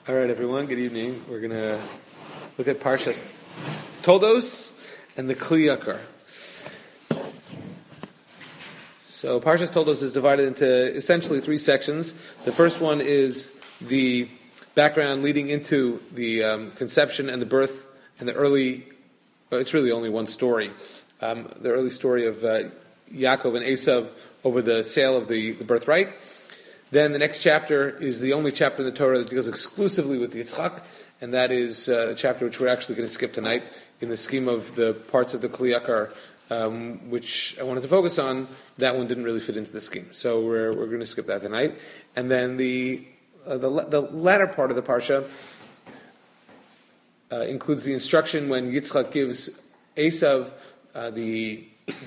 All right, everyone. Good evening. We're going to look at Parshas Toldos and the Kli Yakar. So Parshas Toldos is divided into essentially three sections. The first one is the background leading into the conception and the birth and the early. It's really only one story. The early story of Yaakov and Esav over the sale of the birthright. Then the next chapter is the only chapter in the Torah that deals exclusively with Yitzchak, and that is a chapter which we're actually going to skip tonight in the scheme of the parts of the Kli Yakar, which I wanted to focus on. That one didn't really fit into the scheme, so we're going to skip that tonight. And then the latter part of the parsha includes the instruction when Yitzchak gives Esav the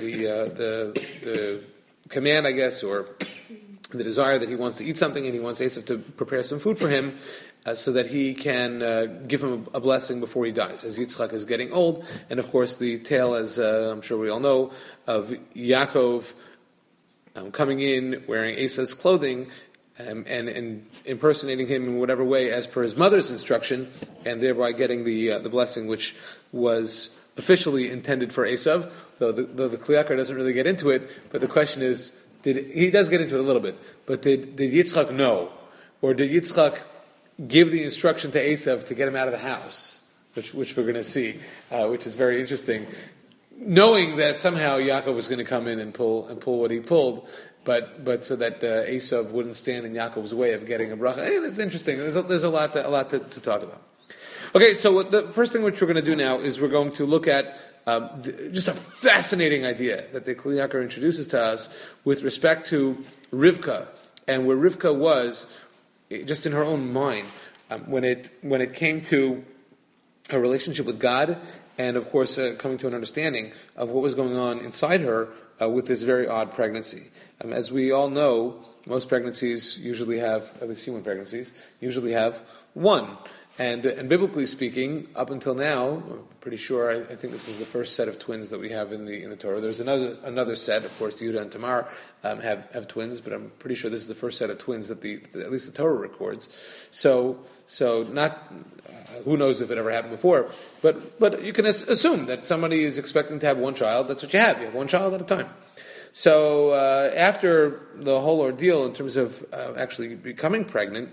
command, I guess, or the desire that he wants to eat something, and he wants Esav to prepare some food for him so that he can give him a blessing before he dies, as Yitzchak is getting old. And of course the tale, as I'm sure we all know, of Yaakov coming in wearing Esav's clothing and impersonating him in whatever way as per his mother's instruction, and thereby getting the blessing which was officially intended for Esav, though the Kli Yakar doesn't really get into it. But the question is, he does get into it a little bit, but did Yitzchak know? Or did Yitzchak give the instruction to Esav to get him out of the house? Which we're going to see, which is very interesting. Knowing that somehow Yaakov was going to come in and pull what he pulled, but so that Esav wouldn't stand in Yaakov's way of getting a bracha. And it's interesting. There's a lot to talk about. Okay, so the first thing which we're going to do now is we're going to look at just a fascinating idea that the Kli Yakar introduces to us with respect to Rivka, and where Rivka was, just in her own mind, when it came to her relationship with God, and of course coming to an understanding of what was going on inside her with this very odd pregnancy. As we all know, most pregnancies usually have, at least human pregnancies, usually have one. And biblically speaking, up until now, I'm pretty sure, I think this is the first set of twins that we have in the Torah. There's another set, of course, Yehuda and Tamar have twins, but I'm pretty sure this is the first set of twins that at least the Torah records. So not who knows if it ever happened before, but you can assume that somebody is expecting to have one child. That's what you have. You have one child at a time. So after the whole ordeal in terms of actually becoming pregnant.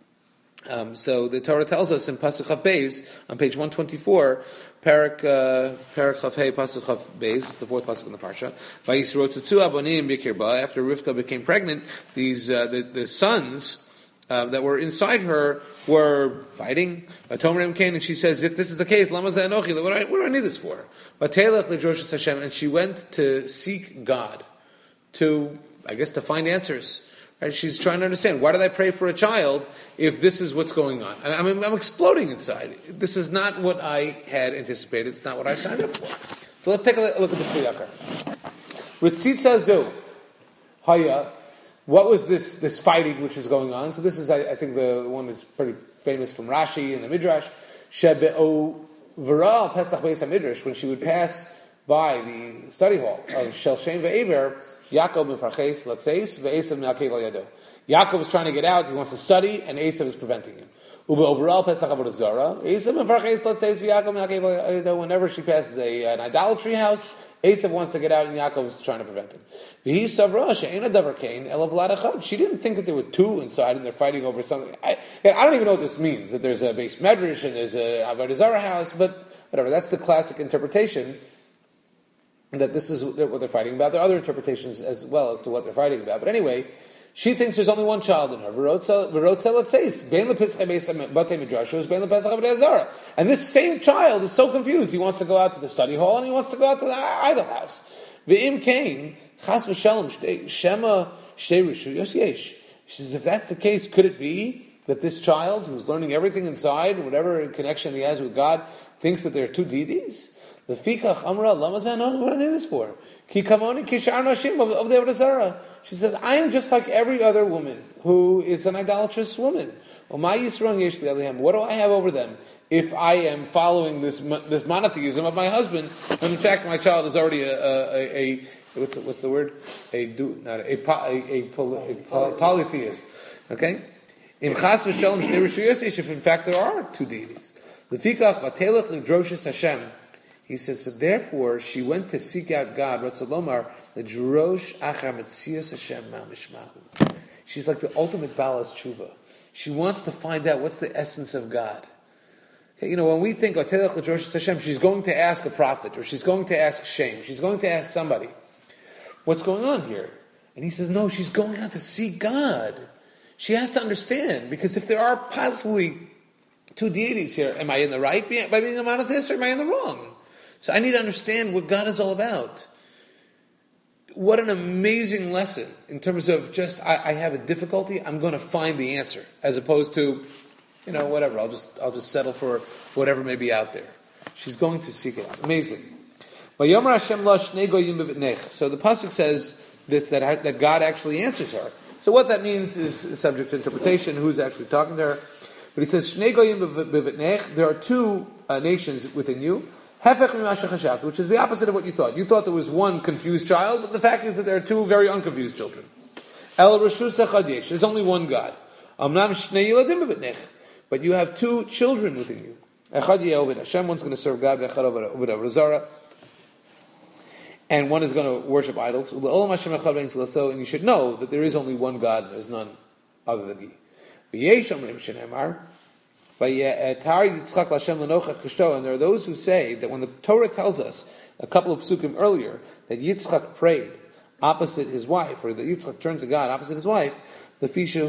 So the Torah tells us in Pasuk Chav Beis on page 124, Parak Chav Hey Pasuk Chav Beis, it's the fourth pasuk in the parsha. Vayisrotzutzu abonim b'kirba. After Rivka became pregnant, these the sons that were inside her were fighting. Vatomer Cain, and she says, if this is the case, lama zanochi, what do I need this for? Vatelech lidrosh Hashem, and she went to seek God, to find answers. Right? She's trying to understand, why did I pray for a child if this is what's going on? I'm exploding inside. This is not what I had anticipated. It's not what I signed up for. So let's take a look at the Kli Yakar. Ritzitza zo haya. What was this fighting which was going on? So this is, I think, the one that's pretty famous from Rashi and the Midrash. Shebe'o v'ra Pesach Beis HaMidrash, when she would pass by the study hall of Shel Shem ve'ever, Yaakov mefarches latzeis ve'esav me'akev al yado. Yaakov is trying to get out. He wants to study, and Esav is preventing him. Ube overall Pesach avodah zara. Esav mefarches latzeis ve'Yaakov me'akev al yado. Whenever she passes an idolatry house, Esav wants to get out, and Yaakov is trying to prevent him. V'hi savra she'ena davar kain elav vlad echad. She didn't think that there were two inside, and they're fighting over something. I don't even know what this means. That there's a base medrash and there's a avodah zara house, but whatever. That's the classic interpretation. That this is what they're fighting about. There are other interpretations as well as to what they're fighting about. But anyway, she thinks there's only one child in her. And this same child is so confused. He wants to go out to the study hall and he wants to go out to the idol house. She says, if that's the case, could it be that this child who's learning everything inside, whatever connection he has with God, thinks that there are two deities? The fikach amra lama zanoch. What do I need this for? Ki kamoni kishar nashim of the avodah zara. She says, I am just like every other woman who is an idolatrous woman. What do I have over them if I am following this monotheism of my husband? When in fact my child is already a what's the word? A polytheist. Okay. Im chas v'shalom shnei rishuyos yesh, if in fact there are two deities. Lefikach v'telech l'droshes Hashem. He says, so therefore she went to seek out God. Ratzalomar l'drosh achar metzias Hashem ma'mishmahu. She's like the ultimate balas tshuva. She wants to find out what's the essence of God. Okay, when we think v'telech l'drosh Hashem, she's going to ask a prophet, or she's going to ask Shem, she's going to ask somebody, what's going on here? And he says, no, she's going out to seek God. She has to understand, because if there are possibly two deities here, am I in the right by being a monotheist, or am I in the wrong? So I need to understand what God is all about. What an amazing lesson in terms of just, I have a difficulty, I'm going to find the answer, as opposed to, whatever, I'll just settle for whatever may be out there. She's going to seek it out. Amazing. So the pasuk says this, that God actually answers her. So what that means is subject to interpretation, who's actually talking to her. But he says, there are two nations within you, which is the opposite of what you thought. You thought there was one confused child, but the fact is that there are two very unconfused children. There's only one God. But you have two children within you. One's going to serve God, and one is going to worship idols. And you should know that there is only one God, and there's none other than He. And there are those who say that when the Torah tells us a couple of psukim earlier that Yitzchak prayed opposite his wife, or that Yitzchak turned to God opposite his wife, the reason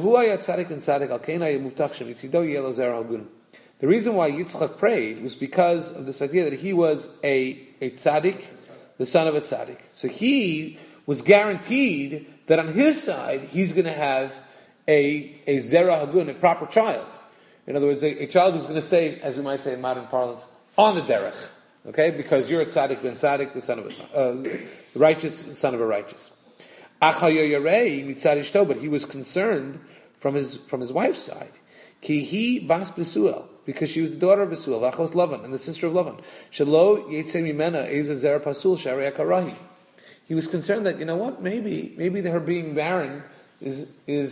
why Yitzchak prayed was because of this idea that he was a tzaddik, the son of a tzaddik. So he was guaranteed that on his side he's going to have a zera hagun, a proper child. In other words, a child who's going to stay, as we might say in modern parlance, on the derech. Okay? Because you're a tzaddik, then tzaddik, the son of the righteous, the son of a righteous. But he was concerned from his wife's side. Ki bas Besuel, because she was the daughter of Besuel, v'achos Lavan, and the sister of Lavan. Shelo yetze mimena eza zer pasul sharei akarahi. He was concerned that, maybe her being barren is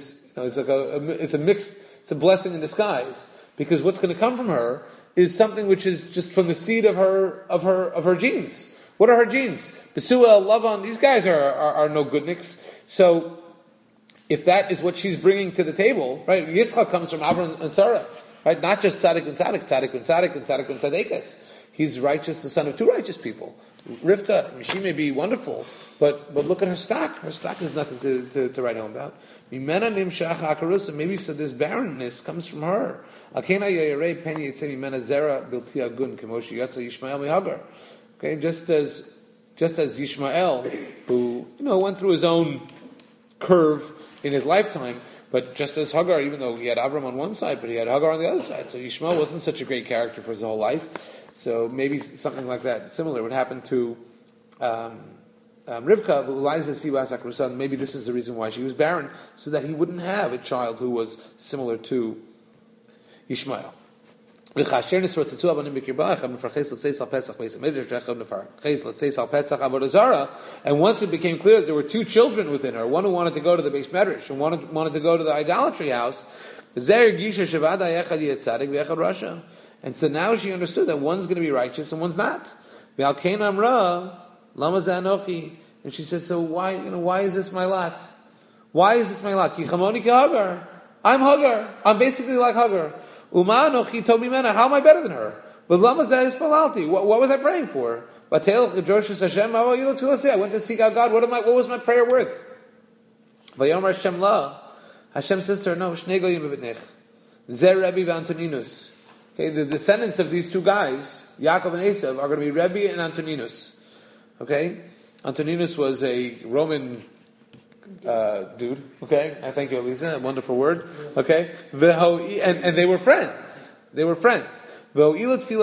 a blessing in disguise, because what's going to come from her is something which is just from the seed of her genes. What are her genes? Besuel, Lavan, these guys are no goodniks. So if that is what she's bringing to the table, right? Yitzchak comes from Abraham and Sarah, right? Not just tzaddik and tzaddik, tzaddik and tzaddik, and tzaddik and tzaddikas. He's righteous, the son of two righteous people. Rivka, she may be wonderful, but look at her stock. Her stock is nothing to write home about. Maybe so this barrenness comes from her. Okay, just as Yishmael, who went through his own curve in his lifetime, but just as Hagar, even though he had Avram on one side, but he had Hagar on the other side, so Yishmael wasn't such a great character for his whole life. So maybe something like that, similar, would happen to Rivka, maybe this is the reason why she was barren, so that he wouldn't have a child who was similar to Ishmael. And once it became clear that there were two children within her, one who wanted to go to the Beis Medrash and one wanted to go to the idolatry house, and so now she understood that one's going to be righteous and one's not. And she said, so why is this my lot? Why is this my lot? I'm Hagar. I'm basically like Hagar. How am I better than her? But what was I praying for? I went to seek out God. What was my prayer worth? Hashem says to her, no, okay, the descendants of these two guys, Yaakov and Esav, are going to be Rebbe and Antoninus. Okay? Antoninus was a Roman dude. Okay? I thank you, Elisa. A wonderful word. Okay? And they were friends. They were friends. So you want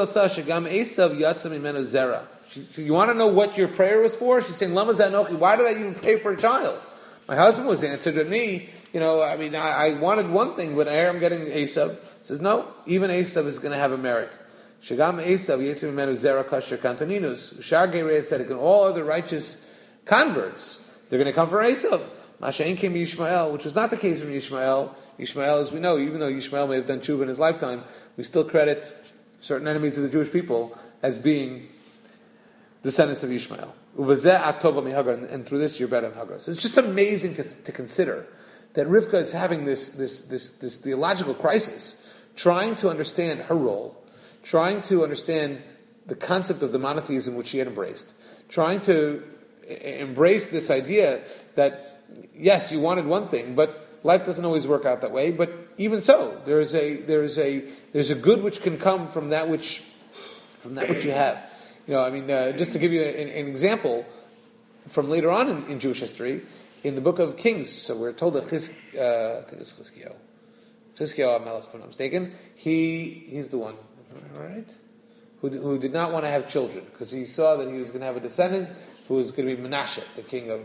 to know what your prayer was for? She's saying, Lama Zanochi, why did I even pray for a child? My husband was answered to me, I wanted one thing, but here I'm getting Esav. Says, no, even Esav is going to have a merit. Shagam Esav, Yetzim Menu Zera Kasher Kantoninus, Shargei Tzedek, and all other righteous converts, they're going to come from Esav. Masha'in came Yishmael, which was not the case from Yishmael. Yishmael, as we know, even though Yishmael may have done tshuva in his lifetime, we still credit certain enemies of the Jewish people as being descendants of Yishmael. And through this you're better than Hagar. So it's just amazing to consider that Rivka is having this theological crisis, trying to understand her role, trying to understand the concept of the monotheism which she had embraced, trying to embrace this idea that, yes, you wanted one thing, but life doesn't always work out that way. But even so, there's a good which can come from that which you have. Just to give you an example from later on in Jewish history, in the book of Kings, so we're told that I think it's Chizkiyahu HaMelech, if I'm not mistaken, he's the one, right? Who did not want to have children because he saw that he was going to have a descendant who was going to be Menashe, the king of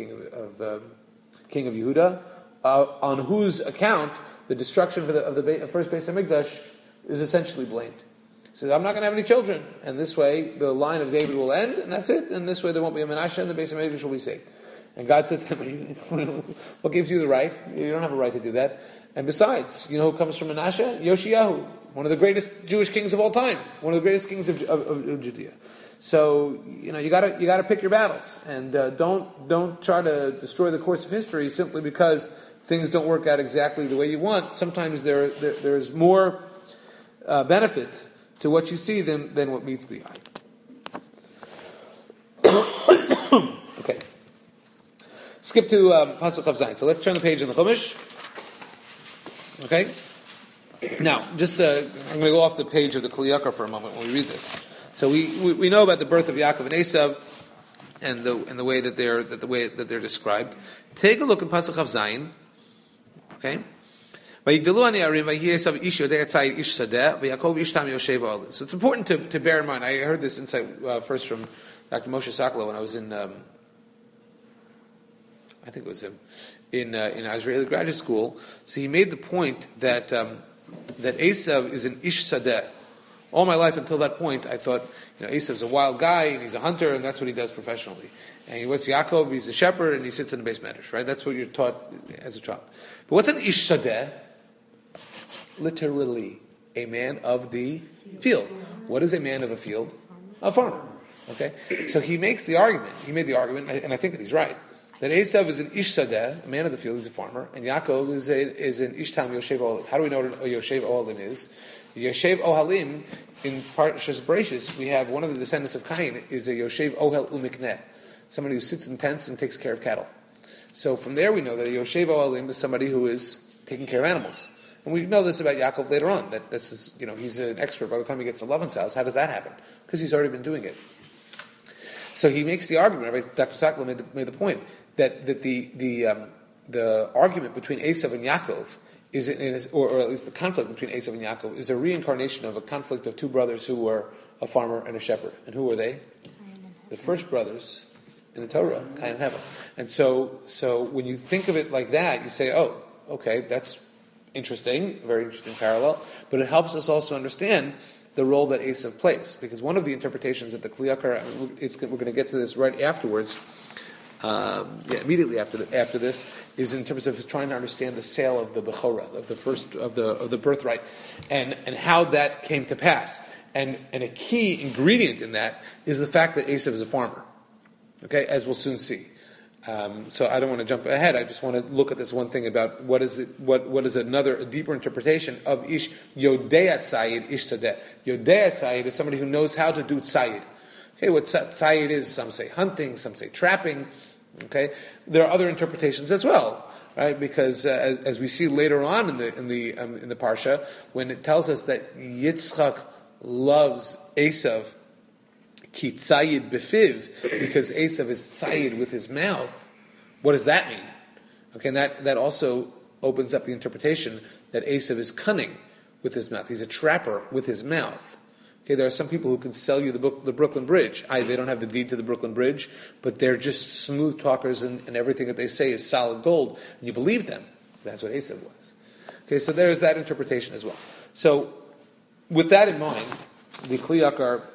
Yehuda, on whose account the destruction of the first Beis Hamikdash is essentially blamed. He says, I'm not going to have any children, and this way the line of David will end, and that's it, and this way there won't be a Menashe, and the Beis Hamikdash will be saved. And God said to him, what gives you the right? You don't have a right to do that. And besides, you know who comes from Menashe? Yoshiyahu, one of the greatest Jewish kings of all time, one of the greatest kings of Judea. So you got to pick your battles, and don't try to destroy the course of history simply because things don't work out exactly the way you want. Sometimes there's more benefit to what you see than what meets the eye. Okay. Skip to Pasuk Chav Zayin. So let's turn the page in the Chumash. Okay. Now, I'm going to go off the page of the Kli Yakar for a moment when we read this. So we know about the birth of Yaakov and Esav and the way that they're described. Take a look in Pasuk Chav Zayin. Okay. So it's important to bear in mind. I heard this insight first from Dr. Moshe Sakalo when I was in. I think it was him, in Israeli graduate school. So he made the point that Esav is an ish sadeh. All my life until that point, I thought, Esav's a wild guy, and he's a hunter, and that's what he does professionally. And what's Yaakov? He's a shepherd, and he sits in the beis medrash, right? That's what you're taught as a child. But what's an ish sadeh? Literally, a man of the field. What is a man of a field? A farmer. Okay? So he made the argument, and I think that he's right, that Esav is an ish sadeh, a man of the field, he's a farmer, and Yaakov is an ish tam yoshev ohalim. How do we know what a yoshev ohalim is? Yoshev ohalim, in Parshas Bereishis, we have one of the descendants of Cain is a yoshev ohel umikneh, somebody who sits in tents and takes care of cattle. So from there we know that a yoshev ohalim is somebody who is taking care of animals. And we know this about Yaakov later on, that this is, he's an expert by the time he gets to Lavan's house. How does that happen? Because he's already been doing it. So he makes the argument, right? Dr. Sakalo made the point, that the argument between Esav and Yaakov or at least the conflict between Esav and Yaakov is a reincarnation of a conflict of two brothers who were a farmer and a shepherd. And who were they? The first brothers in the Torah, Cain and Hevel. And so when you think of it like that, you say, oh, okay, that's interesting, very interesting parallel, but it helps us also understand the role that Esav plays. Because one of the interpretations that the Kli Yakar, we're going to get to this right afterwards, immediately after this, is in terms of trying to understand the sale of the Bechorah, of the first of the birthright, and how that came to pass. And a key ingredient in that is the fact that Esav is a farmer. Okay, as we'll soon see. So I don't want to jump ahead. I just want to look at this one thing about what is a deeper interpretation of ish yodeat tzayid ish sadeh. Yodeat tzayid is somebody who knows how to do tzayid. Okay, what tzayid is, some say hunting, some say trapping. Okay, there are other interpretations as well, right? Because as we see later on in the parsha, when it tells us that Yitzchak loves Esav ki tzayid befiv, because Esav is tzayid with his mouth. What does that mean? Okay, and that also opens up the interpretation that Esav is cunning with his mouth. He's a trapper with his mouth. Okay, there are some people who can sell you the Brooklyn Bridge. They don't have the deed to the Brooklyn Bridge, but they're just smooth talkers, and everything that they say is solid gold, and you believe them. That's what Esav was. Okay, so there's that interpretation as well. So, with that in mind, the Kli Yakar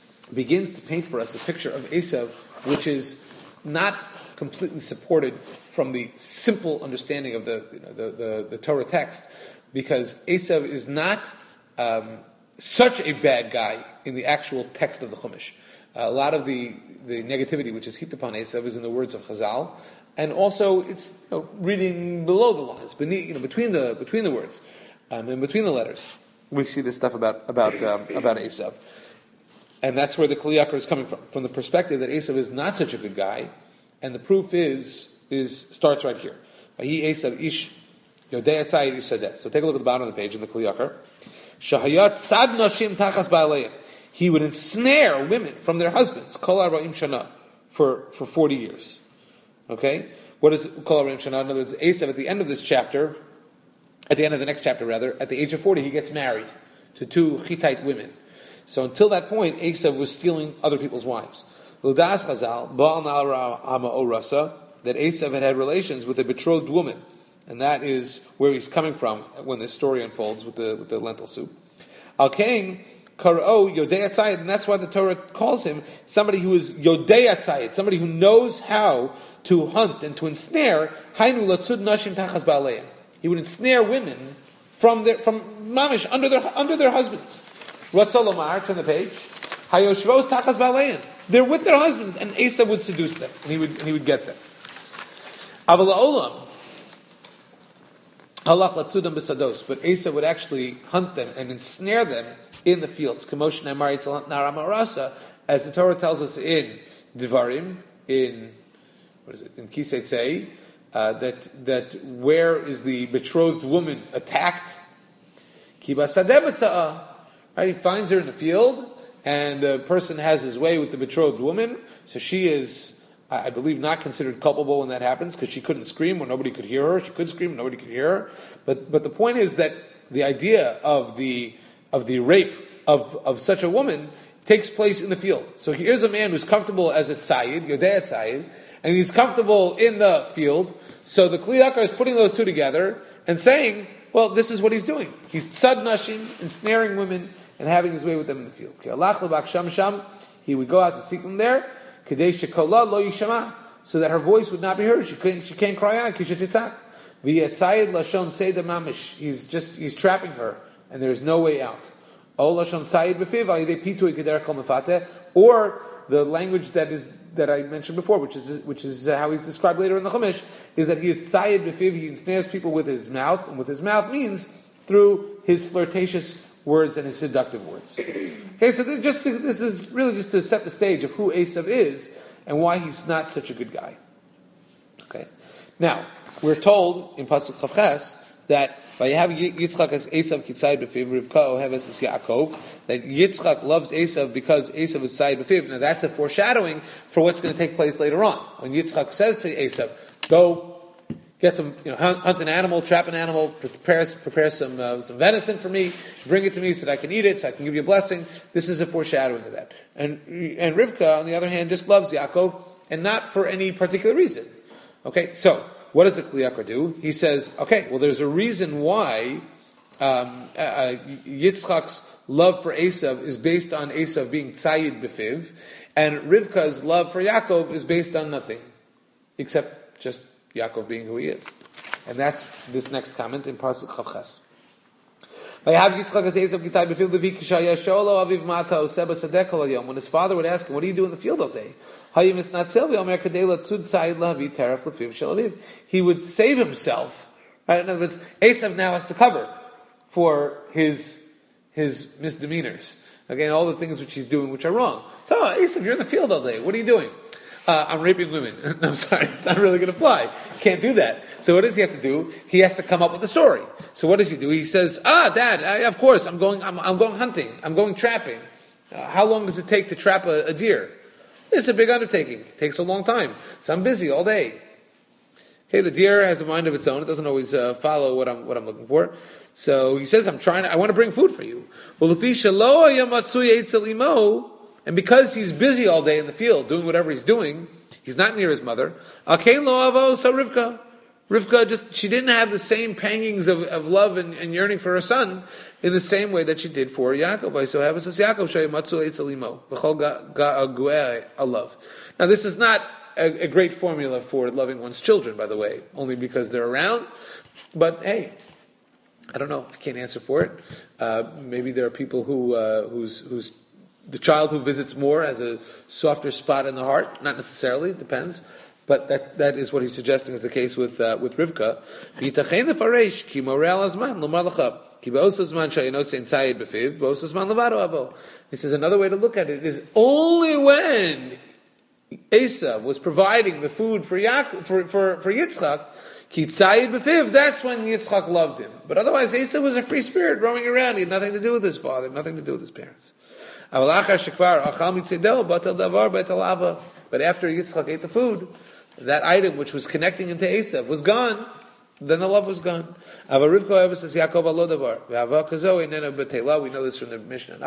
begins to paint for us a picture of Esav, which is not completely supported from the simple understanding of the Torah text, because Esav is not such a bad guy in the actual text of the Chumash. A lot of the negativity which is heaped upon Esav is in the words of Chazal, and also it's reading below the lines, beneath, between the words, and between the letters. We see this stuff about Esav, and that's where the Kli Yakar is coming from the perspective that Esav is not such a good guy, and the proof starts right here. He Esav ish yodei atzayid ish sadeh. So take a look at the bottom of the page in the Kli Yakar. Shahayat sad nashim tachas ba'aleim. He would ensnare women from their husbands, kol arba'im shana, for 40 years. Okay? What is kol arba'im shana? In other words, Esav at the end of this chapter, at the end of the next chapter rather, at the age of 40, he gets married to 2 Hittite women. So until that point, Esav was stealing other people's wives. L'das Chazal, ba'al na'ara hama orasa, that Esav had relations with a betrothed woman. And that is where he's coming from when this story unfolds with the lentil soup. Al-Kain, Karo Yodei Atzayid, and that's why the Torah calls him somebody who is Yodei Atzayid, somebody who knows how to hunt and to ensnare. Hainu latzud nashim tachas ba'aleim. He would ensnare women from mamish under their husbands. Ratzolomar, turn the page. Hayoshvos tachas ba'aleim. They're with their husbands, and Esav would seduce them, and he would get them. Aval ha'olam. Halach latzudam b'sados, but Esav would actually hunt them and ensnare them in the fields. K'moshe ne'amar yitzal na'ara ma'arasa, as the Torah tells us in Devarim, in Kisei Tzei, that where is the betrothed woman attacked? Ki b'sadeh b'tza'ah. Right, he finds her in the field, and the person has his way with the betrothed woman, so she is, I believe, not considered culpable when that happens, because she couldn't scream when nobody could hear her. She could scream when nobody could hear her. But the point is that the idea of the rape of such a woman takes place in the field. So here's a man who's comfortable as a tzayid, Yodei tzayid, and he's comfortable in the field. So the Kli Yakar is putting those two together and saying, well, this is what he's doing. He's tzad nashim, ensnaring women, and having his way with them in the field. He would go out to seek them there, so that her voice would not be heard. She can't cry out. He's trapping her, and there's no way out. Or the language that I mentioned before, which is how he's described later in the Chumash, is that he is tzayid b'fiv. He ensnares people with his mouth, and with his mouth means through his flirtatious words and his seductive words. Okay, so this is really just to set the stage of who Esav is and why he's not such a good guy. Okay, now we're told in Pasuk Chavches that Vayahav Yitzchak as Esav kitzayid b'fiv, Rivka oheves es Yaakov, that Yitzchak loves Esav because Esav is tzayid b'fiv. Now that's a foreshadowing for what's going to take place later on when Yitzchak says to Esav, "Go get some, hunt an animal, trap an animal, prepare some venison for me, bring it to me so that I can eat it, so I can give you a blessing." This is a foreshadowing of that. And Rivka, on the other hand, just loves Yaakov, and not for any particular reason. Okay, so what does the Kli Yakar do? He says, okay, well, there's a reason why Yitzchak's love for Esav is based on Esav being tzayid b'fiv, and Rivka's love for Yaakov is based on nothing, except just Yaakov being who he is. And that's this next comment in Pasuk Chavches. When his father would ask him, what do you do in the field all day? He would save himself. Right? In other words, Esav now has to cover for his misdemeanors. Again, all the things which he's doing which are wrong. So, Esav, you're in the field all day. What are you doing? I'm raping women. I'm sorry, it's not really going to fly. Can't do that. So what does he have to do? He has to come up with a story. So what does he do? He says, Dad, of course, I'm going hunting. I'm going trapping. How long does it take to trap a deer? It's a big undertaking. It takes a long time. So I'm busy all day. Okay, the deer has a mind of its own. It doesn't always follow what I'm looking for. So he says, I want to bring food for you. And because he's busy all day in the field, doing whatever he's doing, he's not near his mother. Rivka, she didn't have the same pangings of love and yearning for her son in the same way that she did for Yaakov. Now this is not a great formula for loving one's children, by the way, only because they're around. But hey, I don't know. I can't answer for it. Maybe there are people whose the child who visits more has a softer spot in the heart. Not necessarily. It depends. But that is what he's suggesting is the case with Rivka. He says another way to look at it is only when Esav was providing the food for Yitzchak, that's when Yitzchak loved him. But otherwise, Esav was a free spirit roaming around. He had nothing to do with his father, nothing to do with his parents. But after Yitzchak ate the food, that item which was connecting him to Esav was gone. Then the love was gone. We know this from the Mishnah.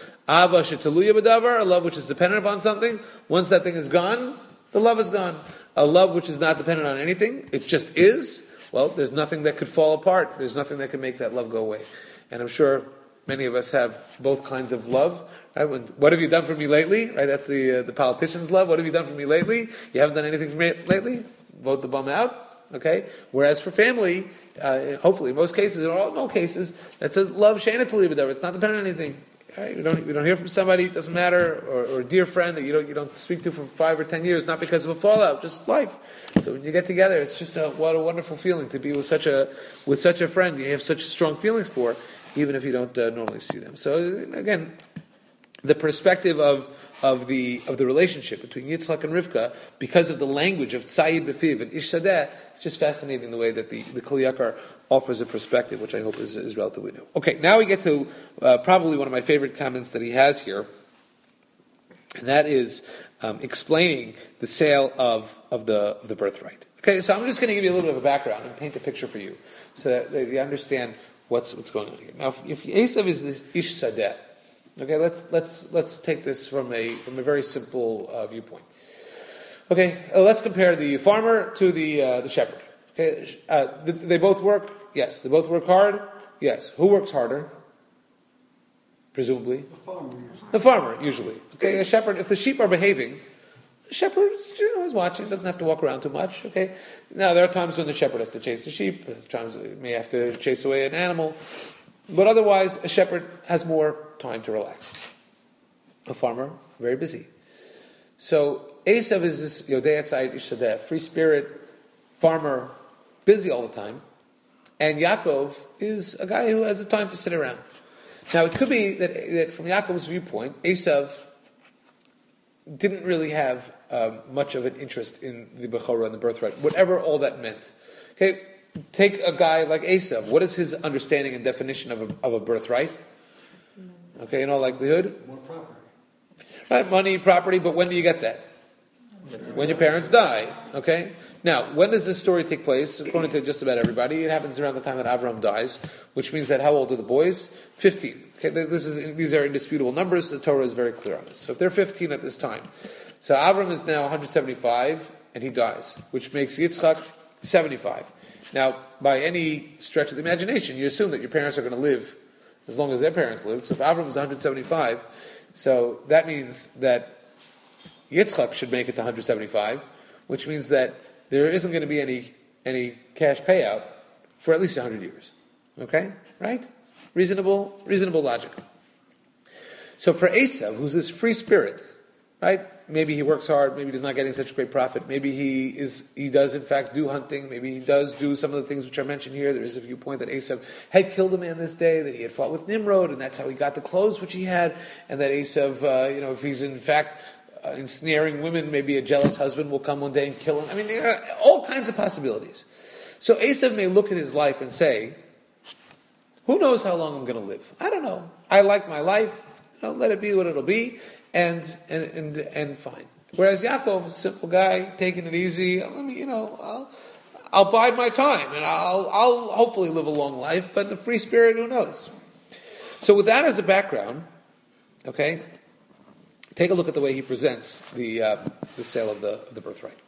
A love which is dependent upon something. Once that thing is gone, the love is gone. A love which is not dependent on anything, it just is. Well, there's nothing that could fall apart. There's nothing that could make that love go away. And I'm sure many of us have both kinds of love. Right? What have you done for me lately? Right? That's the politician's love. What have you done for me lately? You haven't done anything for me lately? Vote the bum out. Okay? Whereas for family, hopefully in most cases, in all cases, that's a love she'ena tluya b'davar. It's not dependent on anything. Right? We don't hear from somebody, it doesn't matter, or a dear friend that you don't speak to for 5 or 10 years, not because of a fallout, just life. So when you get together, it's just what a wonderful feeling to be with such a friend you have such strong feelings for, even if you don't normally see them. So again, the perspective of the relationship between Yitzchak and Rivka, because of the language of Tzayid B'fiv and Ish Sadeh, it's just fascinating the way that the Kli Yakar offers a perspective, which I hope is relatively new. Okay, now we get to probably one of my favorite comments that he has here, and that is explaining the sale of the birthright. Okay, so I'm just going to give you a little bit of a background and paint a picture for you, so that you understand what's going on here. Now, if Esav is this Ish Sadeh, okay, let's take this from a very simple viewpoint. Okay, let's compare the farmer to the shepherd. Okay, they both work. Yes, they both work hard. Yes, who works harder? Presumably, the farmer usually. Okay, a shepherd. If the sheep are behaving, the shepherd is watching. Doesn't have to walk around too much. Okay, now there are times when the shepherd has to chase the sheep. Times he may have to chase away an animal. But otherwise, a shepherd has more time to relax. A farmer, very busy. So Esav is this Yodei Tzayid Ish Sadeh, free spirit, farmer, busy all the time. And Yaakov is a guy who has the time to sit around. Now it could be that from Yaakov's viewpoint, Esav didn't really have much of an interest in the Bechorah and the birthright, whatever all that meant. Okay. Take a guy like Esav. What is his understanding and definition of a birthright? Okay, in all likelihood, more property. Right, money, property. But when do you get that? When your parents die. Okay. Now, when does this story take place? According to just about everybody, it happens around the time that Avram dies, which means that how old are the boys? 15. Okay, these are indisputable numbers. The Torah is very clear on this. So if they're 15 at this time, so Avram is now 175 and he dies, which makes Yitzchak 75. Now, by any stretch of the imagination, you assume that your parents are going to live as long as their parents lived. So if Avram was 175, so that means that Yitzchak should make it to 175, which means that there isn't going to be any cash payout for at least 100 years. Okay? Right? Reasonable logic. So for Esav, who's this free spirit, right? Maybe he works hard, maybe he's not getting such great profit, maybe he does in fact do hunting, maybe he does do some of the things which are mentioned here. There is a viewpoint that Esav had killed a man this day, that he had fought with Nimrod, and that's how he got the clothes which he had, and that Esav, if he's in fact ensnaring women, maybe a jealous husband will come one day and kill him. I mean, there are all kinds of possibilities. So Esav may look at his life and say, who knows how long I'm going to live? I don't know. I like my life. Let it be what it'll be. And fine. Whereas Yaakov, a simple guy, taking it easy. I'll bide my time, and I'll hopefully live a long life. But the free spirit, who knows? So with that as a background, okay, take a look at the way he presents the sale of the birthright.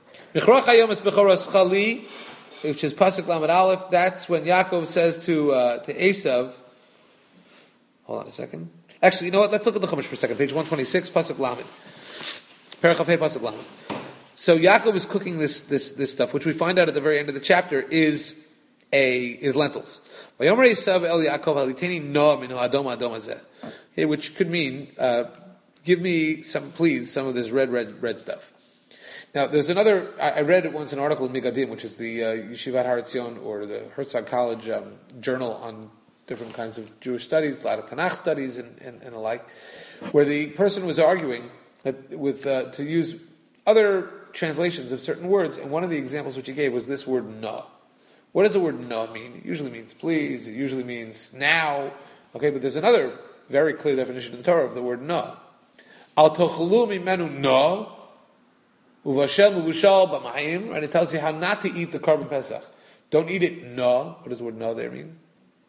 Which is Pasuk Lamed Aleph. That's when Yaakov says to Esav. Hold on a second. Actually, you know what? Let's look at the Chumash for a second. Page 126, Pasuk Lamed. Perach Hafei, Pasuk Lamed. So Yaakov is cooking this stuff, which we find out at the very end of the chapter is lentils. Okay, which could mean, give me some of this red stuff. Now, there's another. I read once an article in Migadim, which is the Yeshivat Har Etzion or the Herzog College journal on different kinds of Jewish studies, a lot of Tanakh studies and the like, where the person was arguing with to use other translations of certain words, and one of the examples which he gave was this word "na." What does the word "na" mean? It usually means please. It usually means now. Okay, but there's another very clear definition in the Torah of the word "na." Al tochelu mimenu na. Uvashel muvushal b'mayim, right? It tells you how not to eat the Korban Pesach. Don't eat it na. What does the word na there mean?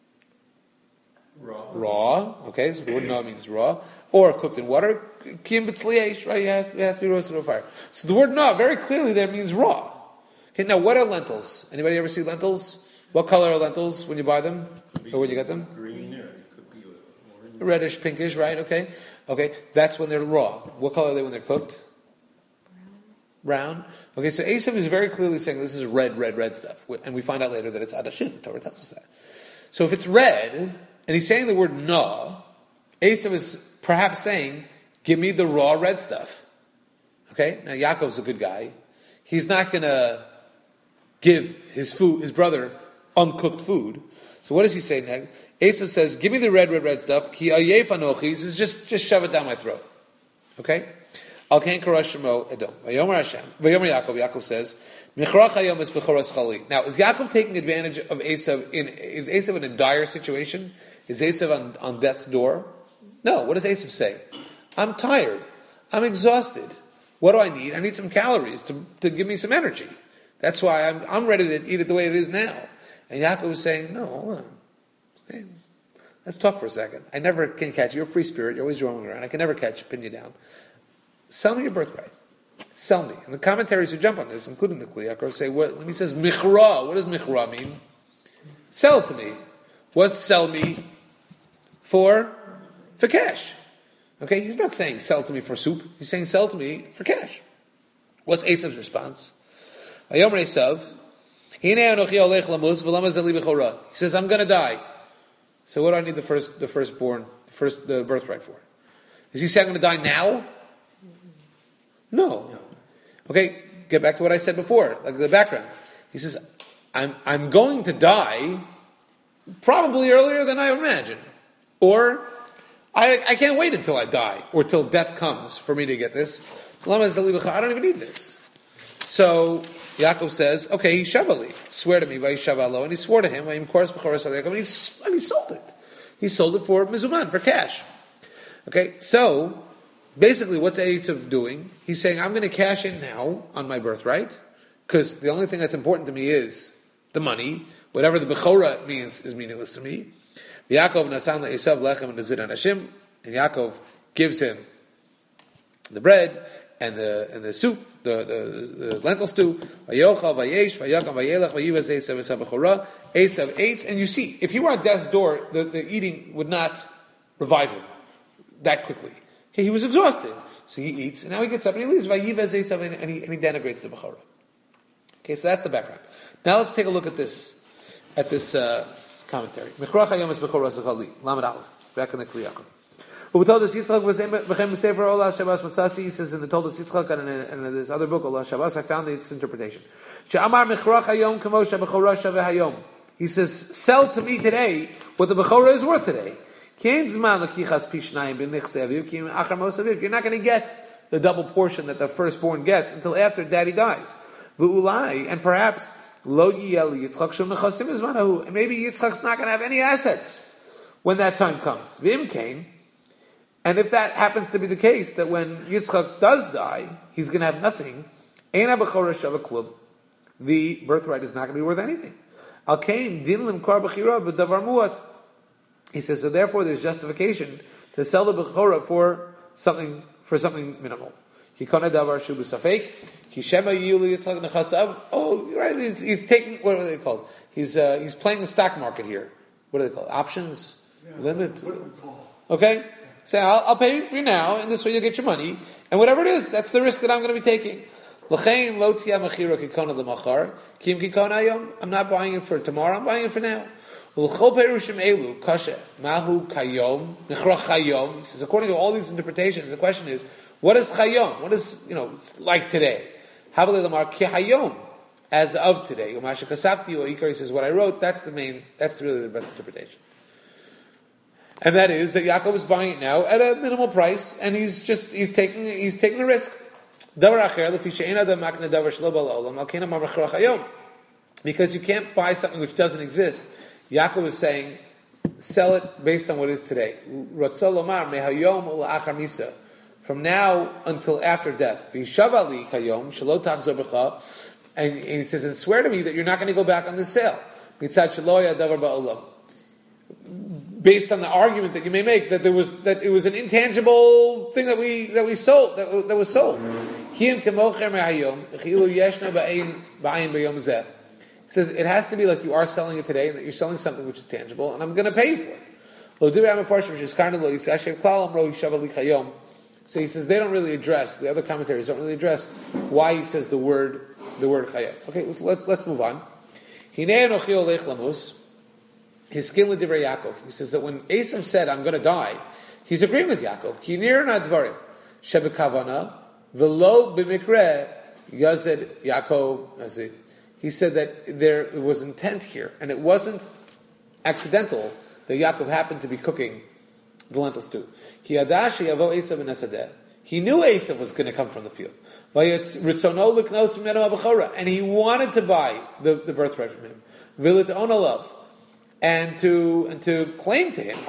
Raw. Okay, so the word na means raw. Or cooked in water. Kim b'tzliesh, right? It has to be roasted on fire. So the word na very clearly there means raw. Okay, now what are lentils? Anybody ever see lentils? What color are lentils when you buy them? Or when you get them? Green, or it could be orange. Reddish, pinkish, right? Okay, that's when they're raw. What color are they when they're cooked? Brown. Okay, so Esav is very clearly saying this is red stuff. And we find out later that it's Adashim. The Torah tells us that. So if it's red, and he's saying the word na, Esav is perhaps saying, give me the raw red stuff. Okay? Now Yaakov's a good guy. He's not going to give his brother, uncooked food. So what does he say next? Esav says, give me the red stuff. Ki ayef anochi. He says, just shove it down my throat. Okay? Al kain karash shemo edom. Vayomer Hashem. Vayomer Yaakov. Yaakov says, Michrach hayom es bechoras chali. Now, is Yaakov taking advantage of Esav? Is Esav in a dire situation? Is Esav on death's door? No. What does Esav say? I'm tired. I'm exhausted. What do I need? I need some calories to give me some energy. That's why I'm ready to eat it the way it is now. And Yaakov is saying, no, hold on. Okay, let's talk for a second. I never can catch you. You're a free spirit. You're always roaming around. I can never pin you down. Sell me your birthright. Sell me. And the commentaries who jump on this, including the Kli Yakar, say, when he says michra, what does michra mean? Sell it to me. What's sell me for? For cash. Okay, he's not saying sell to me for soup. He's saying sell to me for cash. What's Esav's response? Vayomer Esav, Hinei anochi olech lamuz v'lama zeli b'chora. He says, I'm going to die. So what do I need the birthright for? Is he saying I'm going to die now? No. Okay, get back to what I said before, like the background. He says, I'm going to die probably earlier than I imagine. Or I can't wait until I die or till death comes for me to get this. So I don't even need this. So Yaakov says, okay, Shavali, swear to me, and he swore to him, and he sold it. He sold it for mizuman, for cash. Okay, so basically, what's Esav doing? He's saying, I'm going to cash in now on my birthright, because the only thing that's important to me is the money. Whatever the Bechora means is meaningless to me. Yaakov nasan le'Esav lechem and nezid anashim, and Yaakov gives him the bread and the soup, the lentil stew. Vayochal vayesh vayakam vayelech vayivas Esav Esav Bechora. Esav ate, and you see, if he were at death's door, the eating would not revive him that quickly. Okay, he was exhausted, so he eats, and now he gets up and he leaves. Vayivas Esav, and he denigrates the Bechora. Okay, so that's the background. Now let's take a look at this commentary. Mechrach hayom es bechor rasachali. Lamed Aleph. Back in the Kli Yakar. U'v'toldas Yitzchak v'chem b'sefer Olah Shabbos Matzasi. He says in the Toldas Yitzchak and in this other book Olah Shabbos, I found its interpretation. She'amar mechrach hayom kamo she'bechora shaveh hayom. He says, sell to me today what the bechora is worth today. You're not going to get the double portion that the firstborn gets until after daddy dies. And perhaps maybe Yitzchak's not going to have any assets when that time comes. And if that happens to be the case, that when Yitzchak does die, he's going to have nothing, the birthright is not going to be worth anything. He says, so therefore there's justification to sell the Bechora for something minimal. Oh, right, he's taking, what are they called? He's playing the stock market here. What are they called? Options? Yeah, limit? Okay? So I'll pay you for you now, and this way you'll get your money. And whatever it is, that's the risk that I'm going to be taking. L'chein lo tia mechira kikona l'machar, kim kikona ayom. I'm not buying it for tomorrow, I'm buying it for now. L'chol perushim elu, kasha, mahu kayom, nechra chayom. He says, according to all these interpretations, the question is, what is chayom? What is, it's like today? Havale lamar ki hayom, as of today. Umasha kasafti or Ikar, he says, what I wrote, that's really the best interpretation. And that is that Yaakov is buying it now at a minimal price, and he's taking a risk. Because you can't buy something which doesn't exist. Yaakov is saying, sell it based on what is today. From now until after death. And he says, and swear to me that you're not going to go back on this sale. Based on the argument that you may make that it was an intangible thing that we sold that was sold. He says it has to be like you are selling it today and that you're selling something which is tangible and I'm going to pay for it. So he says they don't really address, the other commentaries don't really address why he says the word chayim. Okay, so let's move on. His skin with Divrei Yaakov. He says that when Esav said, I'm going to die, he's agreeing with Yaakov. Ki nirna dvarim shebekavana v'lo b'mikre yazed Yaakov nazid. He said that there was intent here, and it wasn't accidental that Yaakov happened to be cooking the lentil stew. Ki adashi yavo Esav in Esadeh. He knew Esav was going to come from the field. And he wanted to buy the birthright from him. Vilit onalav. And to claim to him.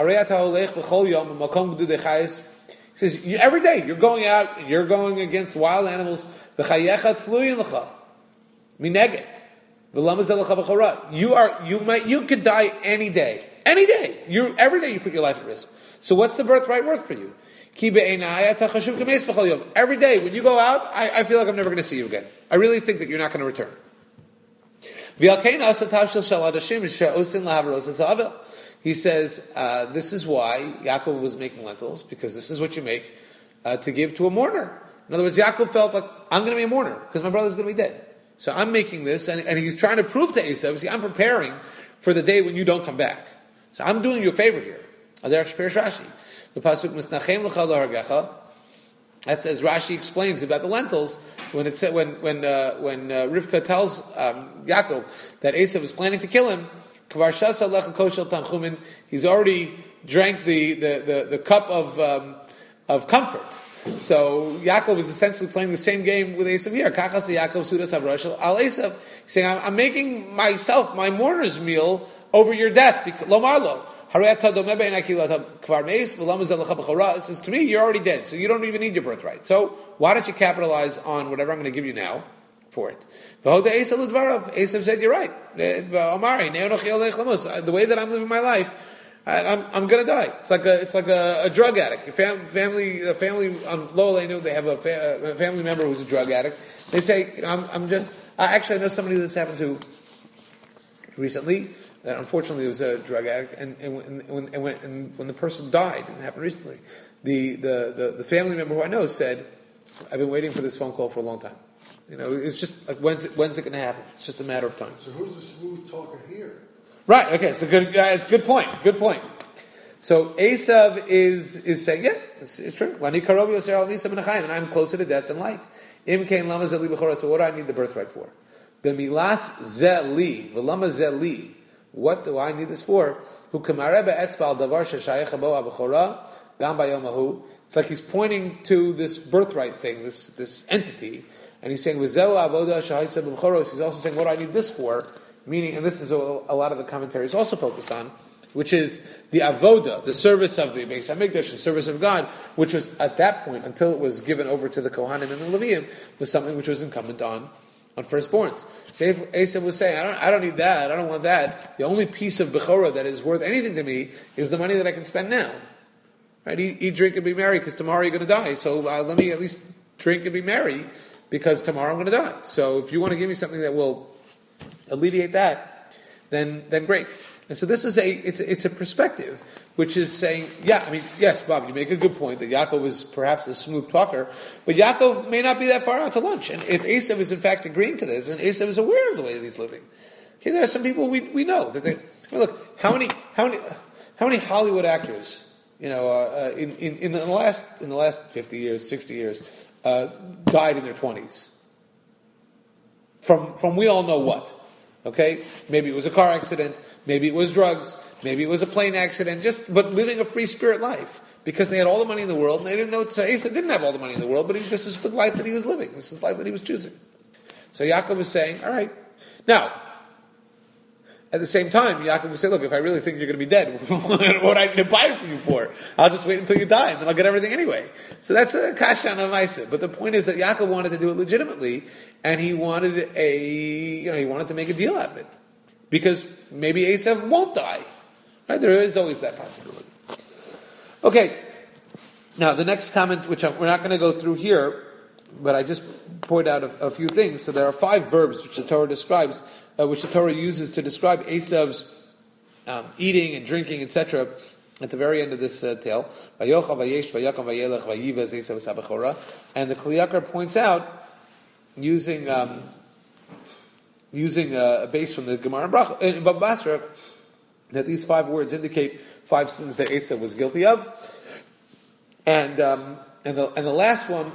He says, every day you're going out and you're going against wild animals. You could die any day. Any day. Every day you put your life at risk. So what's the birthright worth for you? Every day when you go out, I feel like I'm never going to see you again. I really think that you're not going to return. He says, this is why Yaakov was making lentils, because this is what you make to give to a mourner. In other words, Yaakov felt like, I'm going to be a mourner, because my brother's going to be dead. So I'm making this, and he's trying to prove to Esav, see, I'm preparing for the day when you don't come back. So I'm doing you a favor here. The pasuk misnachem l'cha l'hargecha. That's as Rashi explains about the lentils when it said when Rivka tells Yaakov that Esav is planning to kill him. Kvar shasa lecha koshel tanchumin. He's already drank the cup of comfort. So Yaakov is essentially playing the same game with Esav here. Kachas Yaakov sudas avrashel al Esav, saying, I'm making myself my mourner's meal over your death. Lomarlo. It says to me, you're already dead, so you don't even need your birthright. So why don't you capitalize on whatever I'm going to give you now for it? Esav said, you're right. The way that I'm living my life, I'm going to die. It's like a drug addict. Your family on Lo Aleinu, they have a family member who's a drug addict. They say, actually I know somebody this happened to recently. That unfortunately was a drug addict, and when the person died, it happened recently, the family member who I know said, I've been waiting for this phone call for a long time. It's just like, when's it going to happen? It's just a matter of time. So who's the smooth talker here? Right, okay, so good, it's a good point. So Esav is saying, yeah, it's true. And I'm closer to death than life. So what do I need the birthright for? What do I need this for? It's like he's pointing to this birthright thing, this entity, and he's saying, he's also saying, what do I need this for? Meaning, and this is a lot of the commentaries also focus on, which is the avoda, the service of the Beis Hamikdash, the service of God, which was at that point, until it was given over to the Kohanim and the Leviim, was something which was incumbent on firstborns. Esav was saying, I don't need that, I don't want that. The only piece of Bechorah that is worth anything to me is the money that I can spend now. Right? Eat, drink, and be merry, because tomorrow you're going to die. So let me at least drink and be merry, because tomorrow I'm going to die. So if you want to give me something that will alleviate that, then great. And so this is it's a perspective which is saying, yes, Bob, you make a good point that Yaakov was perhaps a smooth talker, but Yaakov may not be that far out to lunch. And if Esav is in fact agreeing to this, and Esav is aware of the way that he's living, okay, there are some people we know that look, how many Hollywood actors, in the last 50 years, 60 years, died in their 20s from we all know what. Okay, maybe it was a car accident, maybe it was drugs, maybe it was a plane accident, but living a free spirit life because they had all the money in the world and they didn't know. So Esau didn't have all the money in the world, but this is the life that he was living. This is the life that he was choosing. So Yaakov was saying, all right. Now, at the same time, Yaakov would say, look, if I really think you're going to be dead, what do I need to buy it from you for? I'll just wait until you die, and then I'll get everything anyway. So that's a kasha and a maisa. But the point is that Yaakov wanted to do it legitimately, and he wanted to make a deal out of it. Because maybe Esav won't die. Right? There is always that possibility. Okay. Now, the next comment, which we're not going to go through here, but I just point out a few things. So there are 5 verbs which the Torah describes, which the Torah uses to describe Esav's eating and drinking, etc. At the very end of this tale, Vayocha, Vayesh, Vayakam, Vayelech, Vayivaz, Esav, Sabachora, and the Kli Yakar points out using a base from the Gemara in Baba Basra that these 5 words indicate 5 sins that Esav was guilty of, and the last one